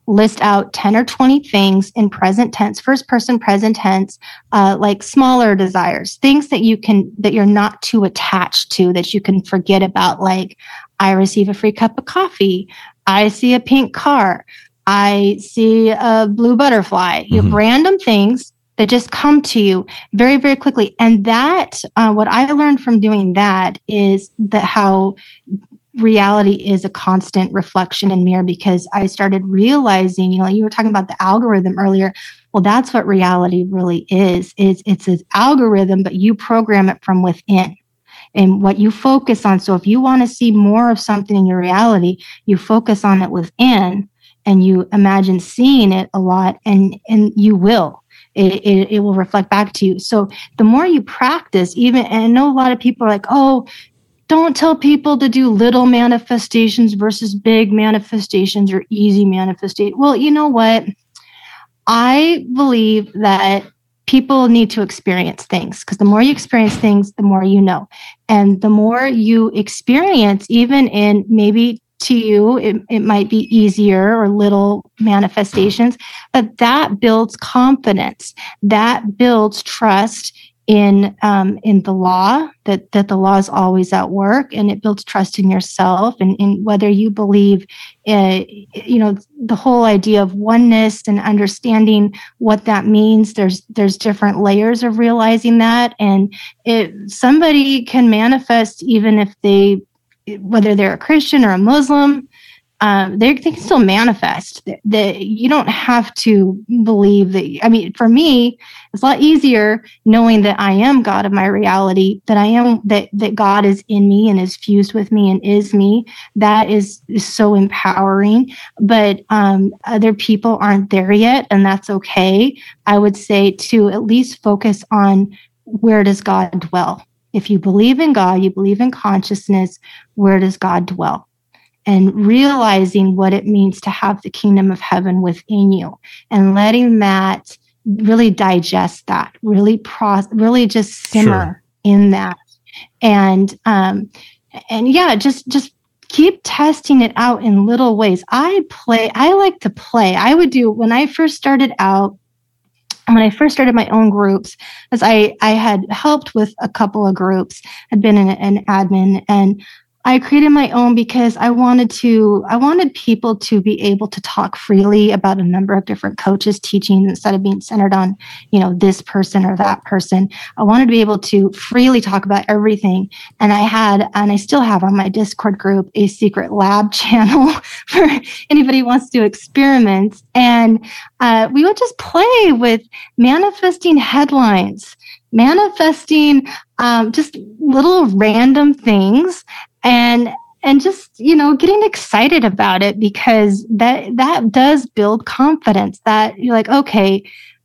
list out ten or twenty things in present tense, first person present tense, uh, like smaller desires, things that you can, that you're not too attached to, that you can forget about. Like, I receive a free cup of coffee. I see a pink car. I see a blue butterfly. Mm-hmm. You know, random things that just come to you very, very quickly. And that, uh, what I learned from doing that is that how reality is a constant reflection and mirror, because I started realizing, you know, you were talking about the algorithm earlier. Well, that's what reality really is. Is it's an algorithm, but you program it from within and what you focus on. So if you want to see more of something in your reality, you focus on it within and you imagine seeing it a lot, and, and you will. It, it, it will reflect back to you. So the more you practice, even, and I know a lot of people are like, oh, don't tell people to do little manifestations versus big manifestations or easy manifestation. Well, you know what? I believe that people need to experience things, because the more you experience things, the more you know. And the more you experience, even in maybe to you, it, it might be easier or little manifestations, but that builds confidence. That builds trust in um, in the law, that, that the law is always at work, and it builds trust in yourself and in whether you believe, uh, you know, the whole idea of oneness and understanding what that means. There's there's different layers of realizing that, and it, somebody can manifest even if they, whether they're a Christian or a Muslim. Um, they, they can still manifest. That you don't have to believe that. I mean, for me, it's a lot easier knowing that I am God of my reality, that I am, that, that God is in me and is fused with me and is me. That is, is so empowering. But um, other people aren't there yet, and that's okay. I would say to at least focus on, where does God dwell? If you believe in God, you believe in consciousness, where does God dwell? And realizing what it means to have the kingdom of heaven within you, and letting that really digest that, really process, really just simmer sure. in that. And, um, and yeah, just, just keep testing it out in little ways. I play, I like to play. I would do, when I first started out, when I first started my own groups, as I, I had helped with a couple of groups, I'd been an, an admin, and I created my own because I wanted to, I wanted people to be able to talk freely about a number of different coaches teaching, instead of being centered on, you know, this person or that person. I wanted to be able to freely talk about everything. And I had, and I still have on my Discord group, a secret lab channel for anybody who wants to do experiments. And uh, we would just play with manifesting headlines, manifesting um, just little random things. And, and just, you know, getting excited about it, because that, that does build confidence, that you're like, okay,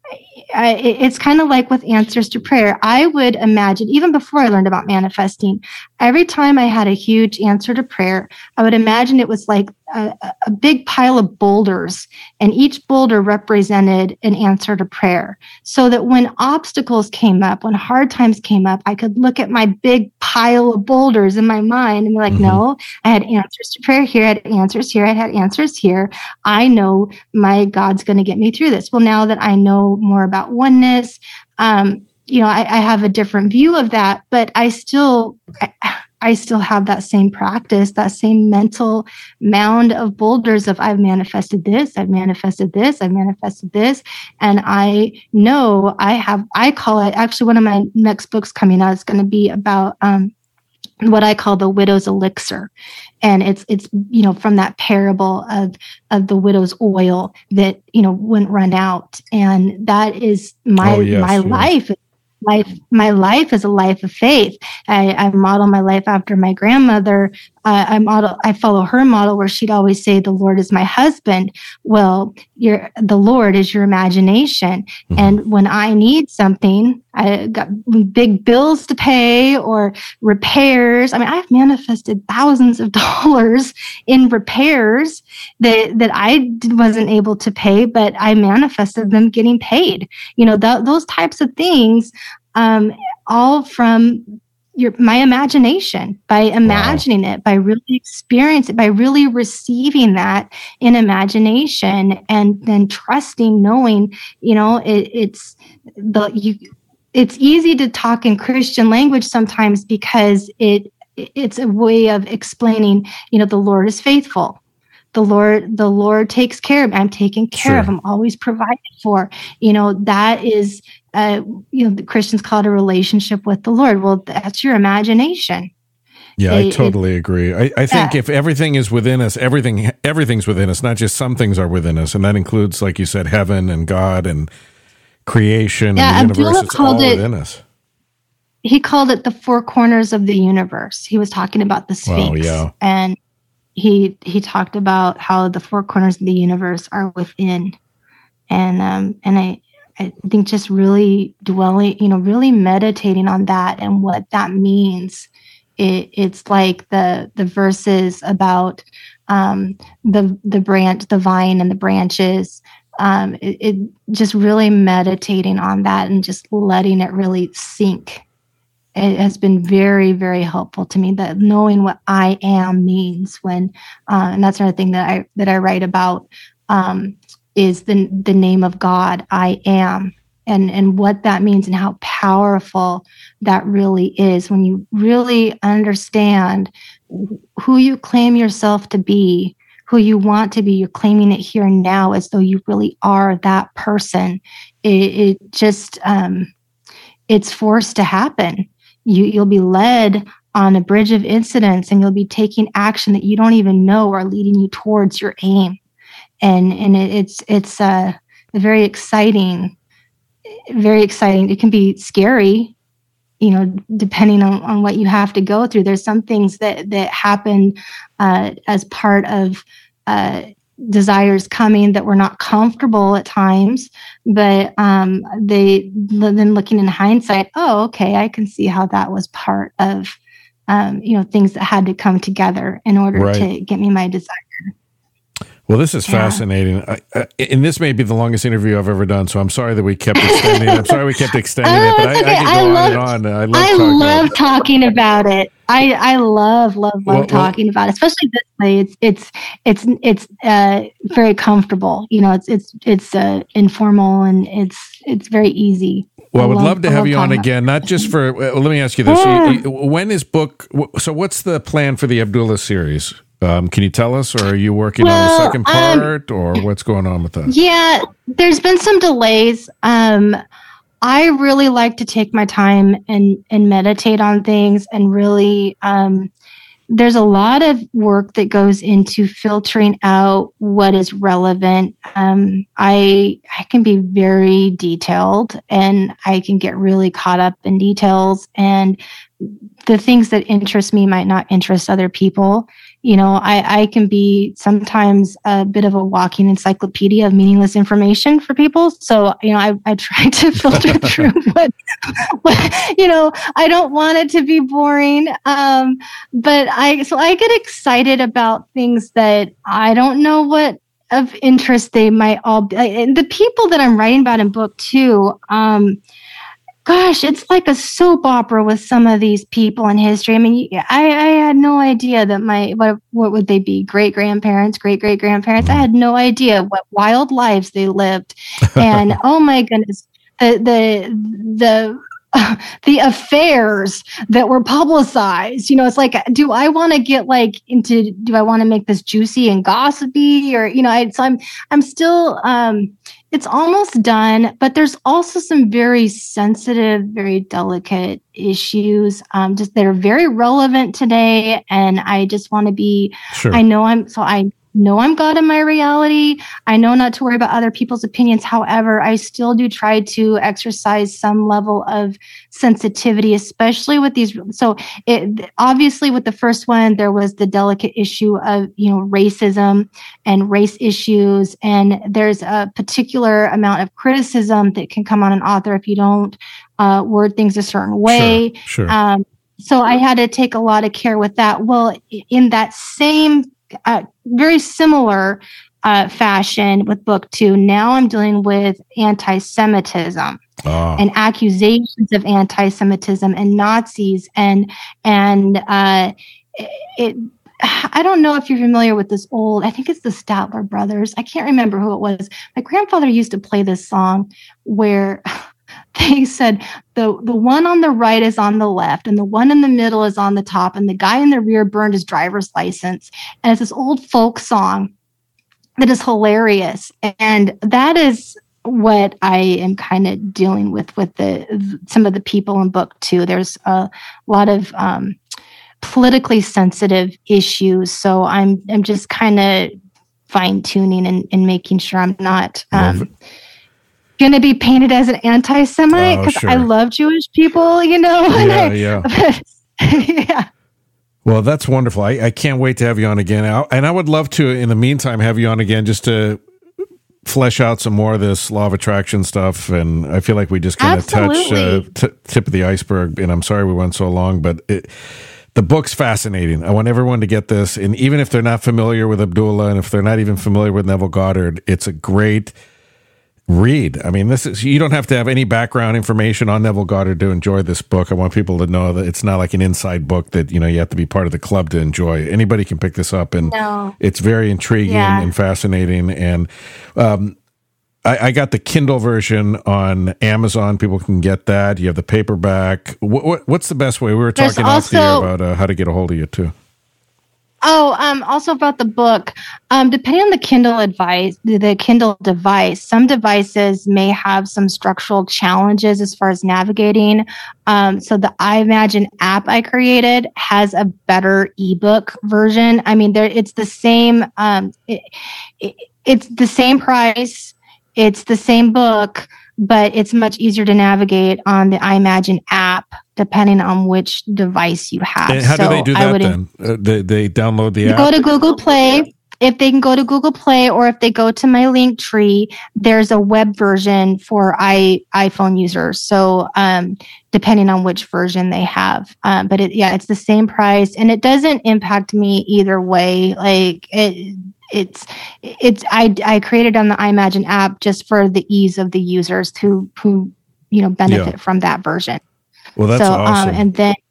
I, it's kind of like with answers to prayer. I would imagine, even before I learned about manifesting, every time I had a huge answer to prayer, I would imagine it was like a, a big pile of boulders, and each boulder represented an answer to prayer. So that when obstacles came up, when hard times came up, I could look at my big pile of boulders in my mind and be like, mm-hmm. no, I had answers to prayer here, I had answers here, I had answers here. I know my God's going to get me through this. Well, now that I know more about oneness, um, you know, I, I have a different view of that, but I still, I, I still have that same practice, that same mental mound of boulders of I've manifested this, I've manifested this, I've manifested this. And I know I have, I call it, actually one of my next books coming out is going to be about, um, what I call the widow's elixir. And it's, it's, you know, from that parable of, of the widow's oil that, you know, wouldn't run out. And that is my, oh, yes, my yes. life. Life, my life is a life of faith. I, I model my life after my grandmother. Uh, I model, I follow her model where she'd always say, "The Lord is my husband." Well, your the Lord is your imagination, mm-hmm. and when I need something, I got big bills to pay or repairs. I mean, I've manifested thousands of dollars in repairs that that I wasn't able to pay, but I manifested them getting paid. You know, th- those types of things. Um, all from, your my imagination, by imagining wow. it, by really experiencing it, by really receiving that in imagination, and then trusting, knowing, you know, it, it's the you. It's easy to talk in Christian language sometimes because it it's a way of explaining, you know, the Lord is faithful. The Lord, the Lord takes care of me. I'm taken care sure. of. I'm always provided for. You know, that is, uh, you know, the Christians call it a relationship with the Lord. Well, that's your imagination. Yeah, it, I totally it, agree. I, I think yeah. if everything is within us, everything, everything's within us, not just some things are within us. And that includes, like you said, heaven and God and creation yeah, and the universe. It's all it, within us. He called it the four corners of the universe. He was talking about the Sphinx. Wow, yeah. And he he talked about how the four corners of the universe are within. And um and I I think just really dwelling, you know, really meditating on that and what that means. It, it's like the the verses about um the the branch, the vine and the branches. Um it, it just really meditating on that and just letting it really sink. It has been very, very helpful to me, that knowing what I am means when, uh, and that's another thing that I that I write about, um, is the the name of God, I am, and and what that means and how powerful that really is when you really understand who you claim yourself to be, who you want to be. You're claiming it here and now as though you really are that person. It, it just um, it's forced to happen. You, you'll be led on a bridge of incidents, and you'll be taking action that you don't even know are leading you towards your aim. And and it, it's it's uh, very exciting, very exciting. It can be scary, you know, depending on, on what you have to go through. There's some things that that happen uh, as part of uh, desires coming that were not comfortable at times, but um, they then looking in hindsight, oh, okay, I can see how that was part of, um, you know, things that had to come together in order right. to get me my desire. Well, this is yeah. fascinating. I, I, and this may be the longest interview I've ever done, so I'm sorry that we kept extending it. I'm sorry we kept extending oh, it, but I, okay. I could go I on love, and on. I love, I talking, love about talking about it. I, I love, love, love well, talking well, about it, especially this way. It's, it's, it's, it's uh, very comfortable. You know, it's, it's, it's uh, informal, and it's, it's very easy. Well, I, I would love, love to I have love you on again, not just for, well, let me ask you this. Yeah. When is book, so what's the plan for the Abdullah series? Um, can you tell us, or are you working well, on the second part, um, or what's going on with that? Yeah, there's been some delays. Um, I really like to take my time and, and meditate on things, and really, um, there's a lot of work that goes into filtering out what is relevant. Um, I I can be very detailed, and I can get really caught up in details, and the things that interest me might not interest other people. You know, I, I can be sometimes a bit of a walking encyclopedia of meaningless information for people. So, you know, I, I try to filter through what, what, you know, I don't want it to be boring. Um, but I, so I get excited about things that I don't know what of interest they might all be. And the people that I'm writing about in book two, um, gosh, it's like a soap opera with some of these people in history. I mean, I, I had no idea that my, what, what would they be? Great grandparents, great great grandparents. I had no idea what wild lives they lived. And oh my goodness, the, the, the, uh, the affairs that were publicized. You know, it's like, do I want to get like into, do I want to make this juicy and gossipy, or, you know, I, so I'm, I'm still, um, it's almost done, but there's also some very sensitive, very delicate issues, um, just that are very relevant today. And I just want to be, sure. I know I'm, so I know I'm God in my reality. I know not to worry about other people's opinions. However, I still do try to exercise some level of sensitivity, especially with these. So it, obviously with the first one, there was the delicate issue of, you know, racism and race issues. And there's a particular amount of criticism that can come on an author if you don't uh, word things a certain way. Sure, sure. Um, so I had to take a lot of care with that. Well, in that same Uh, very similar uh, fashion with book two. Now I'm dealing with anti-Semitism. Oh. And accusations of anti-Semitism and Nazis and and uh, it. I don't know if you're familiar with this old. I think it's the Statler Brothers. I can't remember who it was. My grandfather used to play this song where they said the the one on the right is on the left, and the one in the middle is on the top, and the guy in the rear burned his driver's license. And it's this old folk song that is hilarious, and that is what I am kind of dealing with with the some of the people in book two. There's a lot of um, politically sensitive issues, so I'm I'm just kind of fine tuning and, and making sure I'm not um, going to be painted as an anti-Semite because oh, sure. I love Jewish people, you know. Yeah, I, yeah. yeah. Well, that's wonderful. I, I can't wait to have you on again, and I would love to, in the meantime, have you on again just to flesh out some more of this law of attraction stuff. And I feel like we just kind of touched uh, t- tip of the iceberg, and I'm sorry we went so long, but it, the book's fascinating. I want everyone to get this. And even if they're not familiar with Abdullah, and if they're not even familiar with Neville Goddard, it's a great read. I mean, this is, you don't have to have any background information on Neville Goddard to enjoy this book. I want people to know that it's not like an inside book that, you know, you have to be part of the club to enjoy. Anybody can pick this up, and no. It's very intriguing yeah. and fascinating. And um, I, I got the Kindle version on Amazon. People can get that. You have the paperback. What, what, what's the best way? We were talking off the air about uh, how to get a hold of you too. Oh, um, also about the book, um, depending on the Kindle advice, the Kindle device, some devices may have some structural challenges as far as navigating. Um, so the iMagine app I created has a better ebook version. I mean, there it's the same. Um, it, it, it's the same price. It's the same book, but it's much easier to navigate on the iMagine app, depending on which device you have. And how so do they do that then? Uh, they, they download the app? Go to Google Play. If they can go to Google Play, or if they go to my link tree, there's a web version for i iPhone users. So um, depending on which version they have. Um, but it, yeah, it's the same price, and it doesn't impact me either way. Like it, it's it's I I created on the iMagine app just for the ease of the users who who you know benefit yeah. from that version. Well, that's so, awesome. Um, and then,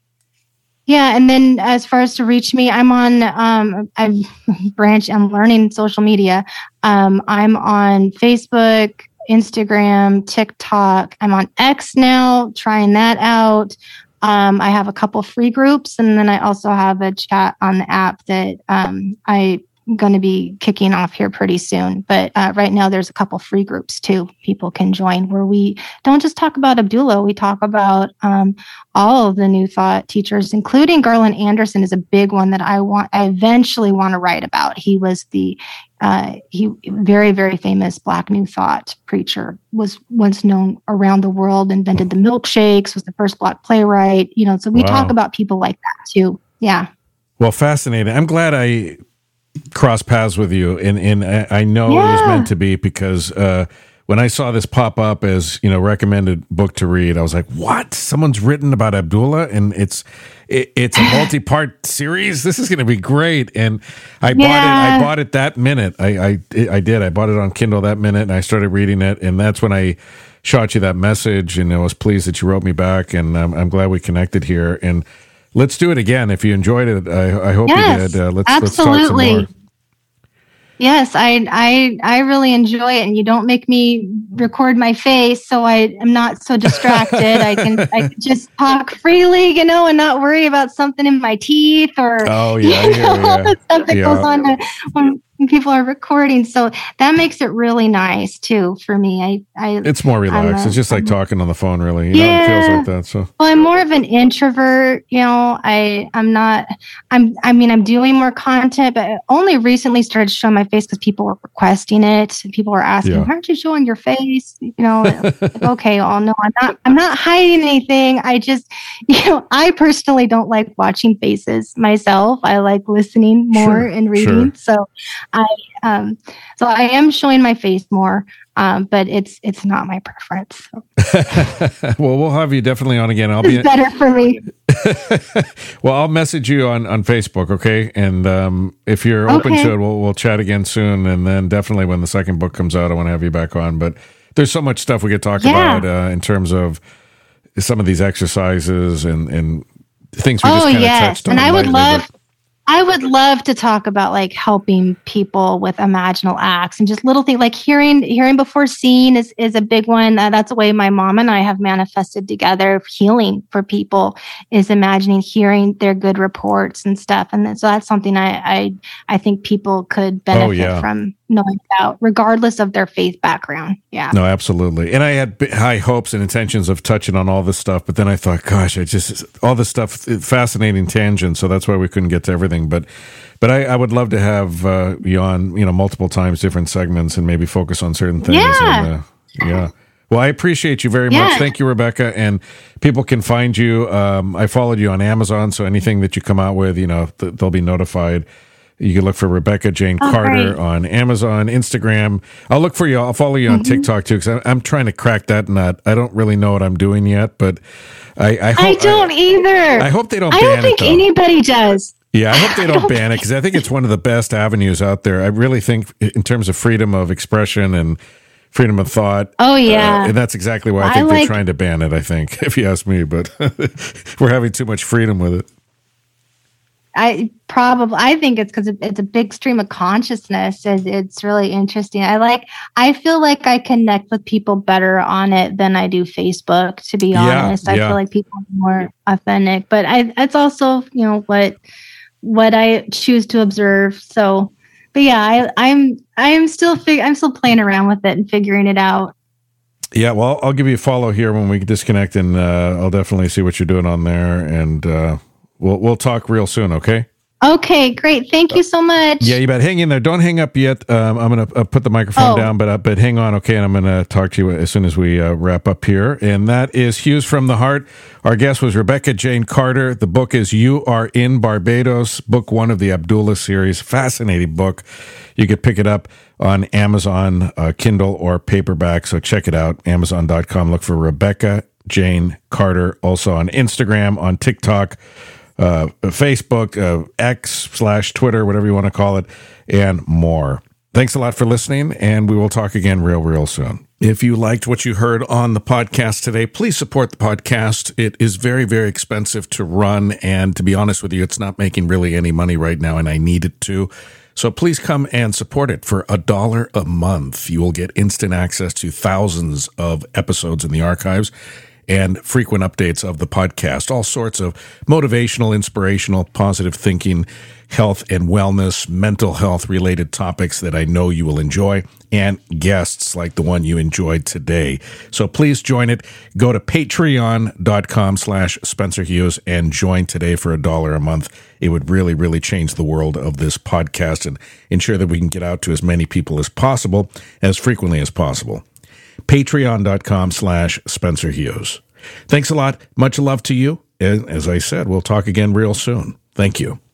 yeah, and then as far as to reach me, I'm on, um, I'm branch, I'm learning social media. Um, I'm on Facebook, Instagram, TikTok. I'm on X now, trying that out. Um, I have a couple free groups, and then I also have a chat on the app that um, I going to be kicking off here pretty soon. But uh, right now there's a couple free groups too people can join, where we don't just talk about Abdullah, we talk about um, all of the New Thought teachers, including Garland Anderson is a big one that I want, I eventually want to write about. He was the uh, he very, very famous Black New Thought preacher, was once known around the world, invented the milkshakes, was the first Black playwright, you know, so we wow. talk about people like that too. Yeah. Well, fascinating. I'm glad I cross paths with you, and and I know yeah. it was meant to be, because uh, when I saw this pop up as, you know, recommended book to read, I was like, what? Someone's written about Abdullah, and it's it, it's a multi-part series. This is going to be great. And I yeah. bought it. I bought it that minute. I, I I did. I bought it on Kindle that minute, and I started reading it, and that's when I shot you that message, and I was pleased that you wrote me back, and I'm, I'm glad we connected here. And let's do it again. If you enjoyed it, I, I hope yes, you did. Uh, let's, let's talk some more. Yes, I, I I really enjoy it, and you don't make me record my face, so I am not so distracted. I can I can just talk freely, you know, and not worry about something in my teeth or oh yeah, you know, all the stuff that yeah. goes on to, when people are recording. So that makes it really nice too for me. I, I it's more relaxed. A, it's just like I'm, talking on the phone, really. You yeah, know, it feels like that. So well, I'm more of an introvert. You know, I I'm not. I'm. I mean, I'm doing more content, but I only recently started showing my face because people were requesting it. People were asking, yeah. "Why aren't you showing your face?" You know, like, okay, oh no, I'm not. I'm not hiding anything. I just, you know, I personally don't like watching faces myself. I like listening more sure, and reading. Sure. So. I Um, so I am showing my face more, um, but it's it's not my preference. So. Well, we'll have you definitely on again. I'll it's be better for me. Well, I'll message you on, on Facebook, okay? And um, if you're open okay. to it, we'll we'll chat again soon. And then definitely when the second book comes out, I want to have you back on. But there's so much stuff we could talk yeah. about uh, in terms of some of these exercises and, and things we oh, just kind of yes. touched on. And I would lightly, love... But, I would love to talk about like helping people with imaginal acts and just little things like hearing, hearing before seeing is, is a big one. Uh, that's a way my mom and I have manifested together. Healing for people is imagining hearing their good reports and stuff. And then, so that's something I, I, I think people could benefit oh, yeah. from knowing about, regardless of their faith background. Yeah. No, absolutely. And I had high hopes and intentions of touching on all this stuff, but then I thought, gosh, I just, all this stuff, fascinating tangent. So that's why we couldn't get to everything. But, but I, I would love to have uh, you on, you know, multiple times, different segments, and maybe focus on certain things. Yeah. And, uh, yeah. Well, I appreciate you very yeah. much. Thank you, Rebecca. And people can find you. Um, I followed you on Amazon, so anything that you come out with, you know, th- they'll be notified. You can look for Rebecca Jane oh, Carter great. on Amazon, Instagram. I'll look for you. I'll follow you on mm-hmm. TikTok too, because I'm trying to crack that nut. I don't really know what I'm doing yet, but I I, hope, I don't I, either. I hope they don't. I ban don't think it, though. anybody does. Yeah, I hope they don't ban it because I think it's one of the best avenues out there. I really think in terms of freedom of expression and freedom of thought. Oh yeah, uh, and that's exactly why I think I like, they're trying to ban it. I think, if you ask me, but we're having too much freedom with it. I probably, I think it's because it's a big stream of consciousness. It, it's really interesting. I like, I feel like I connect with people better on it than I do Facebook, to be yeah, honest. I yeah. feel like people are more authentic, but I, it's also, you know, what, what I choose to observe. So, but yeah, I, I'm, I'm still, fig- I'm still playing around with it and figuring it out. Yeah, well, I'll give you a follow here when we disconnect, and uh, I'll definitely see what you're doing on there, and, uh, We'll we'll talk real soon, okay? Okay, great. Thank you so much. Yeah, you bet. Hang in there. Don't hang up yet. Um, I'm going to uh, put the microphone oh. down, but uh, but hang on, okay? And I'm going to talk to you as soon as we uh, wrap up here. And that is Hues from the Heart. Our guest was Rebecca Jane Carter. The book is You Are in Barbados, book one of the Abdullah series. Fascinating book. You could pick it up on Amazon, uh, Kindle, or paperback. So check it out, amazon dot com. Look for Rebecca Jane Carter. Also on Instagram, on TikTok, Uh, Facebook, uh, X slash Twitter, whatever you want to call it, and more. Thanks a lot for listening, and we will talk again real, real soon. If you liked what you heard on the podcast today, please support the podcast. It is very, very expensive to run, and to be honest with you, it's not making really any money right now, and I need it to. So please come and support it for a dollar a month. You will get instant access to thousands of episodes in the archives and frequent updates of the podcast, all sorts of motivational, inspirational, positive thinking, health and wellness, mental health related topics that I know you will enjoy, and guests like the one you enjoyed today. So please join it. Go to patreon dot com slash Spencer Hughes and join today for a dollar a month. It would really, really change the world of this podcast and ensure that we can get out to as many people as possible, as frequently as possible. patreon dot com slash Spencer Hughes. Thanks a lot. Much love to you. And as I said, we'll talk again real soon. Thank you.